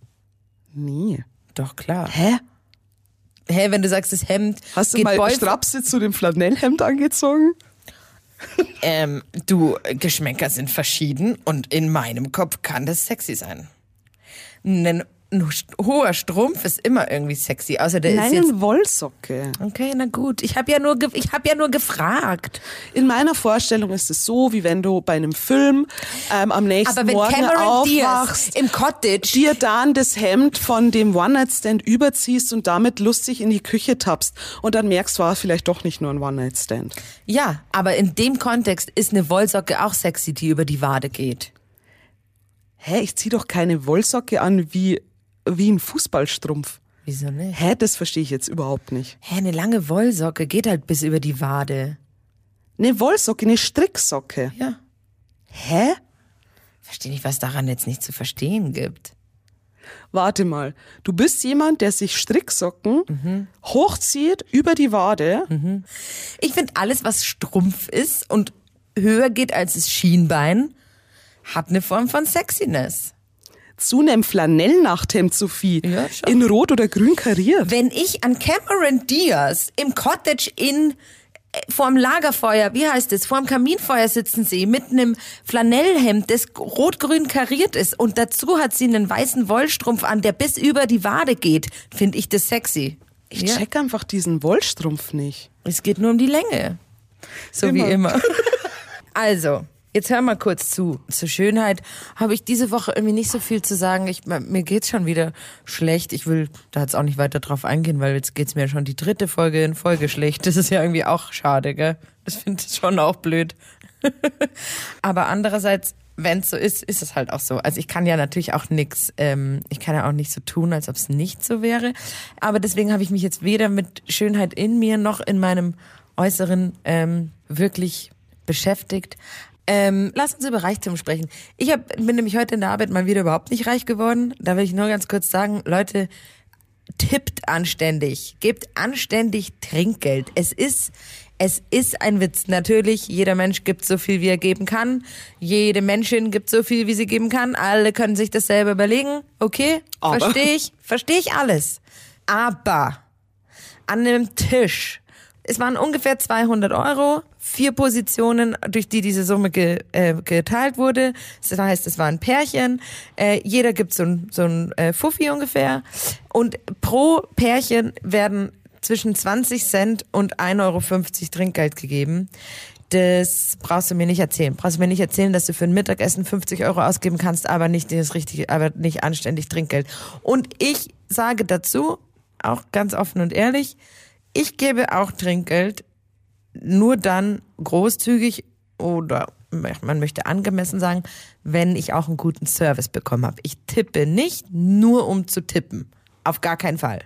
Nee. Doch, klar. Hä? Hä, wenn du sagst, das Hemd Hast du geht mal Boy- Strapse zu dem Flanellhemd angezogen? Ähm, du, Geschmäcker sind verschieden und in meinem Kopf kann das sexy sein. Ein, ein hoher Strumpf ist immer irgendwie sexy, außer der Nein, ist jetzt... eine Wollsocke. Okay, na gut. Ich habe ja nur, ge- ich habe ja nur gefragt. In meiner Vorstellung ist es so, wie wenn du bei einem Film ähm, am nächsten Aber wenn Morgen Cameron Diaz aufwachst, im Cottage... dir dann das Hemd von dem One-Night-Stand überziehst und damit lustig in die Küche tappst und dann merkst, war vielleicht doch nicht nur ein One-Night-Stand. Ja, aber in dem Kontext ist eine Wollsocke auch sexy, die über die Wade geht. Hä, ich zieh doch keine Wollsocke an wie, wie ein Fußballstrumpf. Wieso nicht? Hä, das verstehe ich jetzt überhaupt nicht. Hä, eine lange Wollsocke geht halt bis über die Wade. Eine Wollsocke, eine Stricksocke. Ja. Hä? Verstehe nicht, was daran jetzt nicht zu verstehen gibt. Warte mal, du bist jemand, der sich Stricksocken mhm. hochzieht über die Wade. Mhm. Ich finde, alles, was Strumpf ist und höher geht als das Schienbein, hat eine Form von Sexiness. Zu einem Flanellnachthemd, Sophie. Ja, schon. In Rot oder Grün kariert. Wenn ich an Cameron Diaz im Cottage in vorm Lagerfeuer, wie heißt es, vorm Kaminfeuer sitzen sie mit einem Flanellhemd, das rot-grün kariert ist und dazu hat sie einen weißen Wollstrumpf an, der bis über die Wade geht, finde ich das sexy. Ich ja. check einfach diesen Wollstrumpf nicht. Es geht nur um die Länge. So Immer. wie immer. Also, jetzt hör mal kurz zu. Zur Schönheit habe ich diese Woche irgendwie nicht so viel zu sagen. Ich, mir geht's schon wieder schlecht. Ich will da jetzt auch nicht weiter drauf eingehen, weil jetzt geht's mir schon die dritte Folge in Folge schlecht. Das ist ja irgendwie auch schade, gell? Das finde ich schon auch blöd. Aber andererseits, wenn es so ist, ist es halt auch so. Also ich kann ja natürlich auch nix, ähm, ich kann ja auch nicht so tun, als ob es nicht so wäre. Aber deswegen habe ich mich jetzt weder mit Schönheit in mir noch in meinem Äußeren ähm, wirklich beschäftigt. Ähm, lass uns über Reichtum sprechen. Ich hab, bin nämlich heute in der Arbeit mal wieder überhaupt nicht reich geworden. Da will ich nur ganz kurz sagen, Leute, tippt anständig, gebt anständig Trinkgeld. Es ist, es ist ein Witz. Natürlich, jeder Mensch gibt so viel, wie er geben kann. Jede Menschin gibt so viel, wie sie geben kann. Alle können sich das selber überlegen. Okay, verstehe ich, verstehe ich alles. Aber an einem Tisch, es waren ungefähr zweihundert Euro, vier Positionen, durch die diese Summe ge, äh, geteilt wurde. Das heißt, es war ein Pärchen. Äh, jeder gibt so ein, so ein äh, Fuffi ungefähr. Und pro Pärchen werden zwischen zwanzig Cent und ein Euro fünfzig Trinkgeld gegeben. Das brauchst du mir nicht erzählen. Brauchst du mir nicht erzählen, dass du für ein Mittagessen fünfzig Euro ausgeben kannst, aber nicht das richtige, aber nicht anständig Trinkgeld. Und ich sage dazu, auch ganz offen und ehrlich, ich gebe auch Trinkgeld, nur dann großzügig oder man möchte angemessen sagen, wenn ich auch einen guten Service bekommen habe. Ich tippe nicht nur um zu tippen. Auf gar keinen Fall.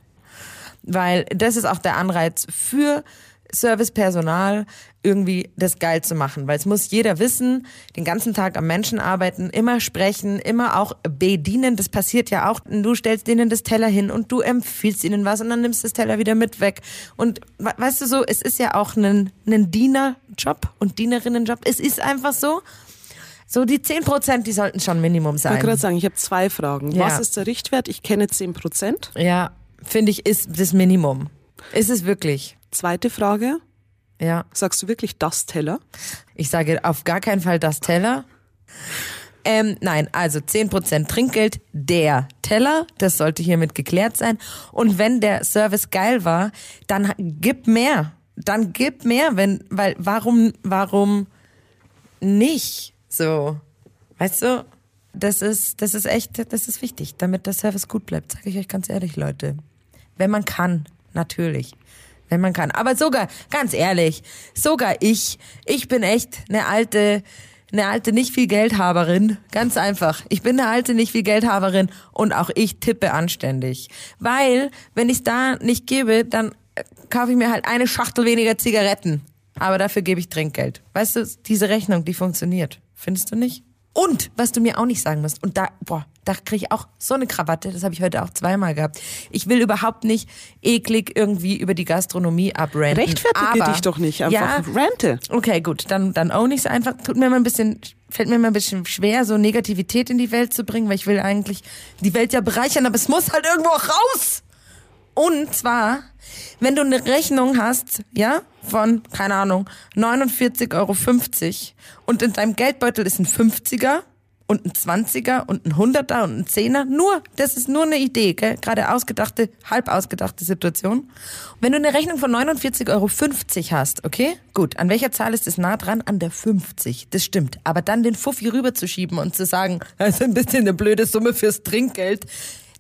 Weil das ist auch der Anreiz für Servicepersonal, irgendwie das geil zu machen. Weil es muss jeder wissen, den ganzen Tag am Menschen arbeiten, immer sprechen, immer auch bedienen. Das passiert ja auch. Du stellst denen das Teller hin und du empfiehlst ihnen was und dann nimmst du das Teller wieder mit weg. Und weißt du so, es ist ja auch ein, ein Dienerjob und Dienerinnenjob. Es ist einfach so. So die zehn Prozent, die sollten schon Minimum sein. Ich wollte gerade sagen, ich habe zwei Fragen. Ja. Was ist der Richtwert? Ich kenne zehn Prozent. Ja, finde ich, ist das Minimum. Ist es wirklich. Zweite Frage. Ja. Sagst du wirklich das Teller? Ich sage auf gar keinen Fall das Teller. Ähm, nein, also zehn Prozent Trinkgeld, der Teller, das sollte hiermit geklärt sein. Und wenn der Service geil war, dann gib mehr. Dann gib mehr, wenn, weil, warum, warum nicht? So, weißt du, das ist, das ist echt, das ist wichtig, damit der Service gut bleibt, sage ich euch ganz ehrlich, Leute. Wenn man kann, natürlich. Wenn man kann. Aber sogar, ganz ehrlich, sogar ich, ich bin echt eine alte, eine alte nicht viel Geldhaberin. Ganz einfach. Ich bin eine alte nicht viel Geldhaberin und auch ich tippe anständig. Weil, wenn ich es da nicht gebe, dann kaufe ich mir halt eine Schachtel weniger Zigaretten. Aber dafür gebe ich Trinkgeld. Weißt du, diese Rechnung, die funktioniert. Findest du nicht? Und, was du mir auch nicht sagen musst, und da, boah, da kriege ich auch so eine Krawatte, das habe ich heute auch zweimal gehabt. Ich will überhaupt nicht eklig irgendwie über die Gastronomie abranten. Rechtfertige dich doch nicht, einfach ja, rante. Okay, gut, dann, dann own ich es einfach. Tut mir mal ein bisschen, fällt mir mal ein bisschen schwer, so Negativität in die Welt zu bringen, weil ich will eigentlich die Welt ja bereichern, aber es muss halt irgendwo auch raus. Und zwar, wenn du eine Rechnung hast, ja, von, keine Ahnung, neunundvierzig Euro fünfzig und in deinem Geldbeutel ist ein fünfziger und ein zwanziger und ein hunderter und ein zehner, nur, das ist nur eine Idee, gell? Gerade ausgedachte, halb ausgedachte Situation. Wenn du eine Rechnung von neunundvierzig Euro fünfzig hast, okay, gut, an welcher Zahl ist es nah dran? An der fünfzig, das stimmt. Aber dann den Fuffi rüberzuschieben und zu sagen, das ist ein bisschen eine blöde Summe fürs Trinkgeld,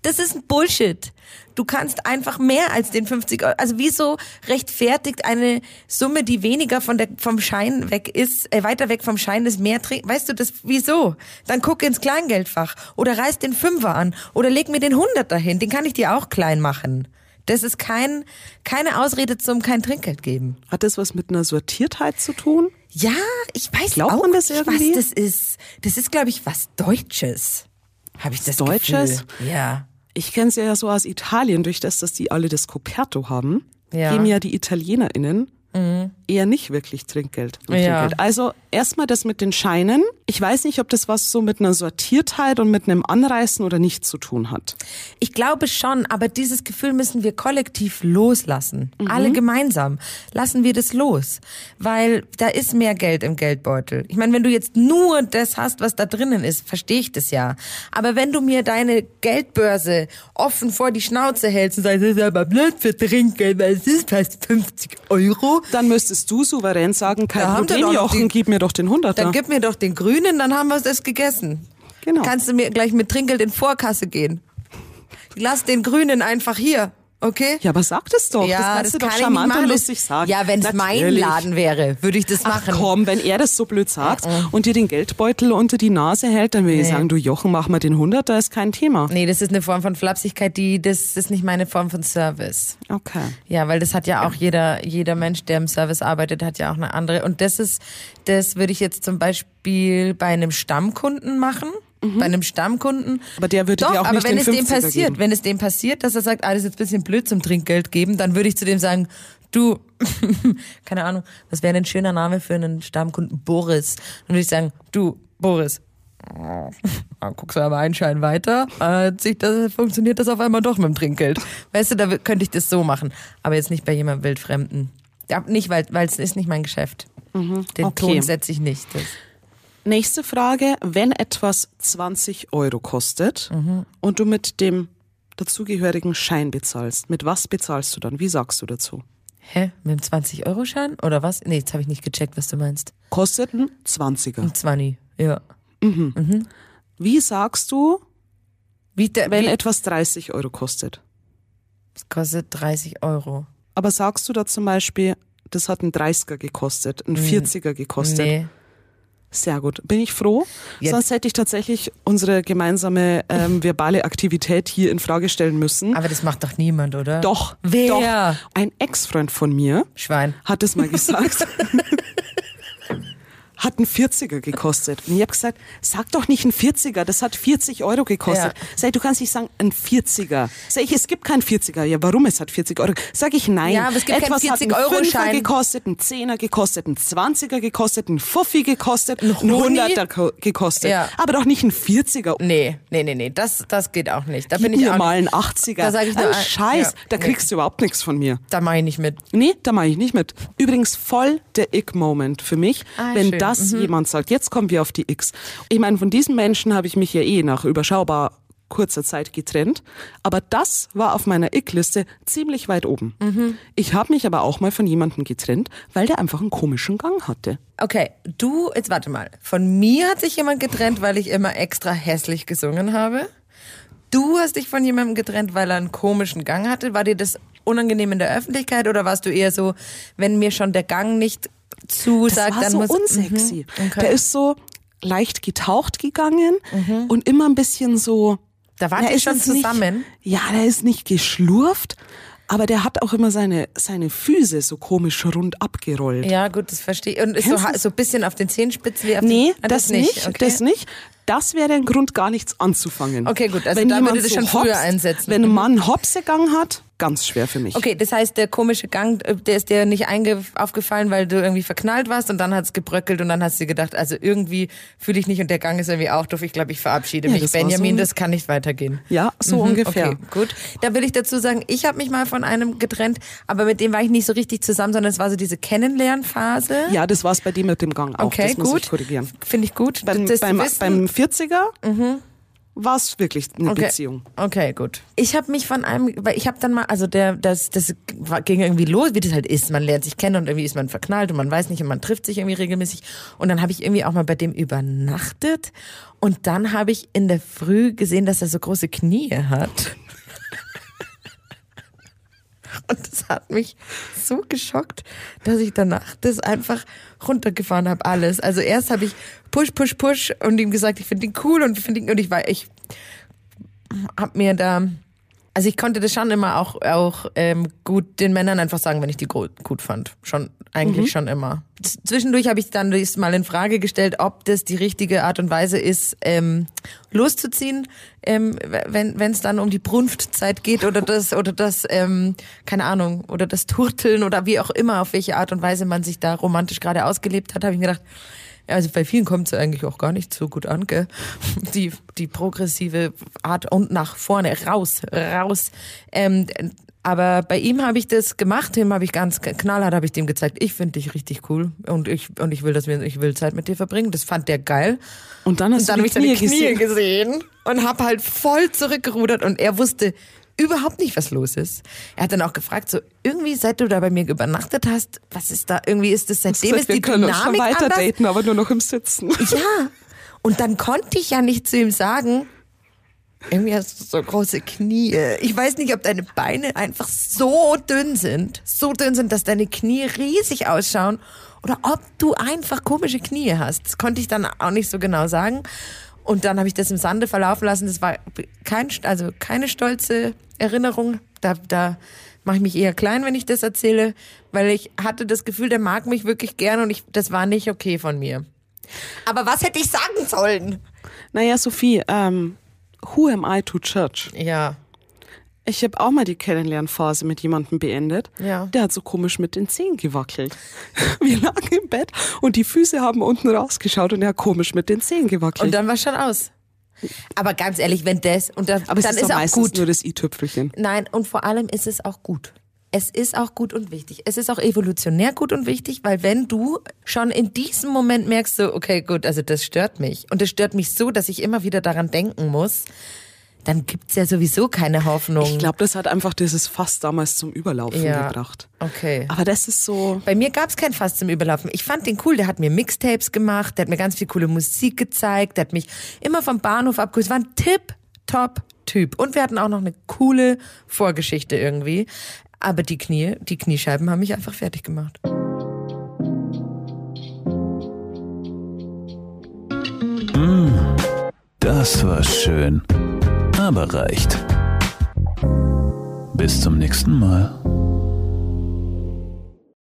Das ist ein Bullshit. Du kannst einfach mehr als den fünfzig Euro. Also wieso rechtfertigt eine Summe, die weniger von der, vom Schein weg ist, äh, weiter weg vom Schein ist, mehr trinken? Weißt du das, wieso? Dann guck ins Kleingeldfach oder reiß den Fünfer an oder leg mir den Hunderter hin. Den kann ich dir auch klein machen. Das ist kein, keine Ausrede zum kein Trinkgeld geben. Hat das was mit einer Sortiertheit zu tun? Ja, ich weiß Glaubt auch man das nicht, irgendwie? was das ist. Das ist, glaube ich, was Deutsches. Habe ich das Deutsches? Gefühl. Ja. Ich kenne es ja so aus Italien, durch das, dass die alle das Coperto haben, Ja. geben ja die ItalienerInnen mhm. eher nicht wirklich Trinkgeld. Ja. Trinkgeld. Also erstmal das mit den Scheinen. Ich weiß nicht, ob das was so mit einer Sortiertheit und mit einem Anreißen oder nicht zu tun hat. Ich glaube schon, aber dieses Gefühl müssen wir kollektiv loslassen. Mhm. Alle gemeinsam. Lassen wir das los. Weil da ist mehr Geld im Geldbeutel. Ich meine, wenn du jetzt nur das hast, was da drinnen ist, verstehe ich das ja. Aber wenn du mir deine Geldbörse offen vor die Schnauze hältst und sagst, das ist aber blöd für Trinkgeld, weil es ist fast fünfzig Euro. Dann müsstest du souverän sagen, kein Da haben wir Problem, doch noch Jochen, die- gib mir doch den Hunderter. Dann gib mir doch den Grünen, dann haben wir das gegessen. Genau. Kannst du mir gleich mit Trinkgeld in Vorkasse gehen. Lass den Grünen einfach hier, okay? Ja, aber sag das doch. Ja, das kannst das du doch kann ich charmant nicht machen. und lustig sagen. Ja, wenn es mein Natürlich. Laden wäre, würde ich das Ach machen. komm, wenn er das so blöd sagt und dir den Geldbeutel unter die Nase hält, dann will ich Nee. sagen, du Jochen, mach mal den Hunderter, ist kein Thema. Nee, das ist eine Form von Flapsigkeit, die, das ist nicht meine Form von Service. Okay. Ja, weil das hat ja auch jeder, jeder Mensch, der im Service arbeitet, hat ja auch eine andere. Und das ist, das würde ich jetzt zum Beispiel bei einem Stammkunden machen. Bei einem Stammkunden. Aber der würde Doch, dir auch aber nicht wenn den es dem fünfziger passiert, geben. wenn es dem passiert, dass er sagt, ah, das ist jetzt ein bisschen blöd zum Trinkgeld geben, dann würde ich zu dem sagen, du, keine Ahnung, was wäre denn ein schöner Name für einen Stammkunden? Boris. Dann würde ich sagen, du, Boris, dann guckst du aber einen Schein weiter, äh, sich das, funktioniert das auf einmal doch mit dem Trinkgeld. Weißt du, da w- könnte ich das so machen, aber jetzt nicht bei jemandem Wildfremden. Ja, nicht, weil weil es ist nicht mein Geschäft. Den Okay. Ton setze ich nicht. Das. Nächste Frage, wenn etwas zwanzig Euro kostet und du mit dem dazugehörigen Schein bezahlst, mit was bezahlst du dann? Wie sagst du dazu? Hä? Mit dem zwanzig-Euro-Schein? Oder was? Nee, jetzt habe ich nicht gecheckt, was du meinst. Kostet ein zwanziger. Ein zwanzig, ja. Wie sagst du, Wie der, wenn wie, etwas dreißig Euro kostet? es kostet dreißig Euro. Aber sagst du da zum Beispiel, das hat ein dreißiger gekostet, ein vierziger gekostet? Nee. Sehr gut. Bin ich froh. Jetzt- Sonst hätte ich tatsächlich unsere gemeinsame ähm, verbale Aktivität hier in Frage stellen müssen. Aber das macht doch niemand, oder? Doch. Wer? Doch. Ein Ex-Freund von mir Schwein. hat es mal gesagt. Hat ein vierziger gekostet. Und ich habe gesagt, sag doch nicht ein vierziger, das hat vierzig Euro gekostet. Ja. Sag ich, du kannst nicht sagen, ein vierziger. Sag ich, es gibt keinen vierziger. Ja, warum? Es hat vierzig Euro. Sag ich, nein. Ja, aber es gibt keinen Etwas hat einen vierzig-Euro-Schein. Fünfer gekostet, ein Zehner gekostet, ein Zwanziger gekostet, ein Fuffi gekostet, ein Huni? Hunderter ko- gekostet. Ja. Aber doch nicht ein vierziger. Nee, nee, nee, nee, das, das geht auch nicht. Da Gib bin ich mir auch mal nicht, einen achtziger. Da sag ich nur ein ein- Scheiß, ja, da nee. kriegst du überhaupt nichts von mir. da mache ich nicht mit. Nee, da mache ich nicht mit. Übrigens voll der Ick-Moment für mich, Ah, wenn schön. das jemand sagt. Jetzt kommen wir auf die X. Ich meine, von diesen Menschen habe ich mich ja eh nach überschaubar kurzer Zeit getrennt. Aber das war auf meiner Ick-Liste ziemlich weit oben. Ich habe mich aber auch mal von jemandem getrennt, weil der einfach einen komischen Gang hatte. Okay, du, jetzt warte mal. Von mir hat sich jemand getrennt, weil ich immer extra hässlich gesungen habe. Du hast dich von jemandem getrennt, weil er einen komischen Gang hatte. War dir das unangenehm in der Öffentlichkeit oder warst du eher so, wenn mir schon der Gang nicht zusagt, Das war dann so muss... unsexy. Mhm, okay. Der ist so leicht getaucht gegangen und immer ein bisschen so... Da wart der ihr ist schon jetzt nicht- zusammen? Ja, der ist nicht geschlurft, aber der hat auch immer seine, seine Füße so komisch rund abgerollt. Ja, gut, das verstehe ich. Und ist so, Kennst ha- du's? so ein bisschen auf den Zehenspitzen wie auf Nee, den... Ah, das, nicht, okay. das nicht. Das wäre ein Grund, gar nichts anzufangen. Okay, gut, also wenn da jemand würde das schon früher hopst, einsetzen. Wenn ein Mhm. Mann Hopsegang hat, ganz schwer für mich. Okay, das heißt, der komische Gang, äh, der ist dir nicht einge- aufgefallen, weil du irgendwie verknallt warst und dann hat's gebröckelt und dann hast du gedacht, also irgendwie fühle ich nicht und der Gang ist irgendwie auch doof. Ich glaube, ich verabschiede Ja, mich. das war Benjamin, so- das kann nicht weitergehen. Ja, so Mhm, ungefähr. Okay, gut. Da will ich dazu sagen, ich habe mich mal von einem getrennt, aber mit dem war ich nicht so richtig zusammen, sondern es war so diese Kennenlernphase. Ja, das war's bei dir mit dem Gang auch. Okay, das muss gut. ich korrigieren. Finde ich gut. Beim, das beim, Wissen, beim vierziger war es wirklich eine Okay. Beziehung. Okay, gut. Ich habe mich von einem, weil ich habe dann mal, also der, das, das war- ging irgendwie los, wie das halt ist. Man lernt sich kennen und irgendwie ist man verknallt und man weiß nicht und man trifft sich irgendwie regelmäßig. Und dann habe ich irgendwie auch mal bei dem übernachtet und dann habe ich in der Früh gesehen, dass er so große Knie hat. Und das hat mich so geschockt, dass ich danach das einfach runtergefahren habe, alles. Also erst habe ich Push, Push, Push und ihm gesagt, ich finde ihn cool und finde ihn, und ich war, ich hab mir da, also ich konnte das schon immer auch, auch ähm, gut den Männern einfach sagen, wenn ich die gut, gut fand. Schon, eigentlich schon immer. Z- Zwischendurch habe ich dann das mal in Frage gestellt, ob das die richtige Art und Weise ist, ähm, loszuziehen, ähm, wenn wenn es dann um die Brunftzeit geht oder das, oder das, ähm, keine Ahnung, oder das Turteln oder wie auch immer, auf welche Art und Weise man sich da romantisch gerade ausgelebt hat, habe ich mir gedacht, ja, also bei vielen kommt es eigentlich auch gar nicht so gut an, gell? Die, die progressive Art und nach vorne, raus, raus. Ähm, aber bei ihm habe ich das gemacht, dem habe ich ganz knallhart, habe ich dem gezeigt, ich finde dich richtig cool und ich und ich will, dass wir, ich will Zeit mit dir verbringen. Das fand der geil. Und dann hast Und dann du habe die ich seine Knie Knie gesehen. gesehen und habe halt voll zurückgerudert und er wusste überhaupt nicht, was los ist. Er hat dann auch gefragt, so irgendwie seit du da bei mir übernachtet hast, was ist da, irgendwie ist das seitdem ist wir die können uns schon Dynamik weiter anders. daten, aber nur noch im Sitzen. Ja, und dann konnte ich ja nicht zu ihm sagen, irgendwie hast du so große Knie. Ich weiß nicht, ob deine Beine einfach so dünn sind, so dünn sind, dass deine Knie riesig ausschauen oder ob du einfach komische Knie hast. Das konnte ich dann auch nicht so genau sagen. Und dann habe ich das im Sande verlaufen lassen. Das war kein, also keine stolze Erinnerung. Da, da mache ich mich eher klein, wenn ich das erzähle, weil ich hatte das Gefühl, der mag mich wirklich gern und ich, das war nicht okay von mir. Aber was hätte ich sagen sollen? Naja, Sophie, ähm, who am I to judge? Ja. Ich habe auch mal die Kennenlernphase mit jemandem beendet. Ja. Der hat so komisch mit den Zehen gewackelt. Wir lagen im Bett und die Füße haben unten rausgeschaut und er hat komisch mit den Zehen gewackelt. Und dann war schon aus. Aber ganz ehrlich, wenn das, und das, Aber es dann ist, ist doch auch meistens gut. nur das i-Tüpfelchen. Nein, und vor allem ist es auch gut. Es ist auch gut und wichtig. Es ist auch evolutionär gut und wichtig, weil wenn du schon in diesem Moment merkst, so, okay, gut, also das stört mich. Und das stört mich so, dass ich immer wieder daran denken muss, dann gibt's ja sowieso keine Hoffnung. Ich glaube, das hat einfach dieses Fass damals zum Überlaufen Ja. gebracht. Okay. Aber das ist so... Bei mir gab's kein Fass zum Überlaufen. Ich fand den cool, der hat mir Mixtapes gemacht, der hat mir ganz viel coole Musik gezeigt, der hat mich immer vom Bahnhof abgeholt. Es war ein Tip-Top-Typ. Und wir hatten auch noch eine coole Vorgeschichte irgendwie. Aber die Knie, die Kniescheiben haben mich einfach fertig gemacht. Das war schön, aber reicht. Bis zum nächsten Mal.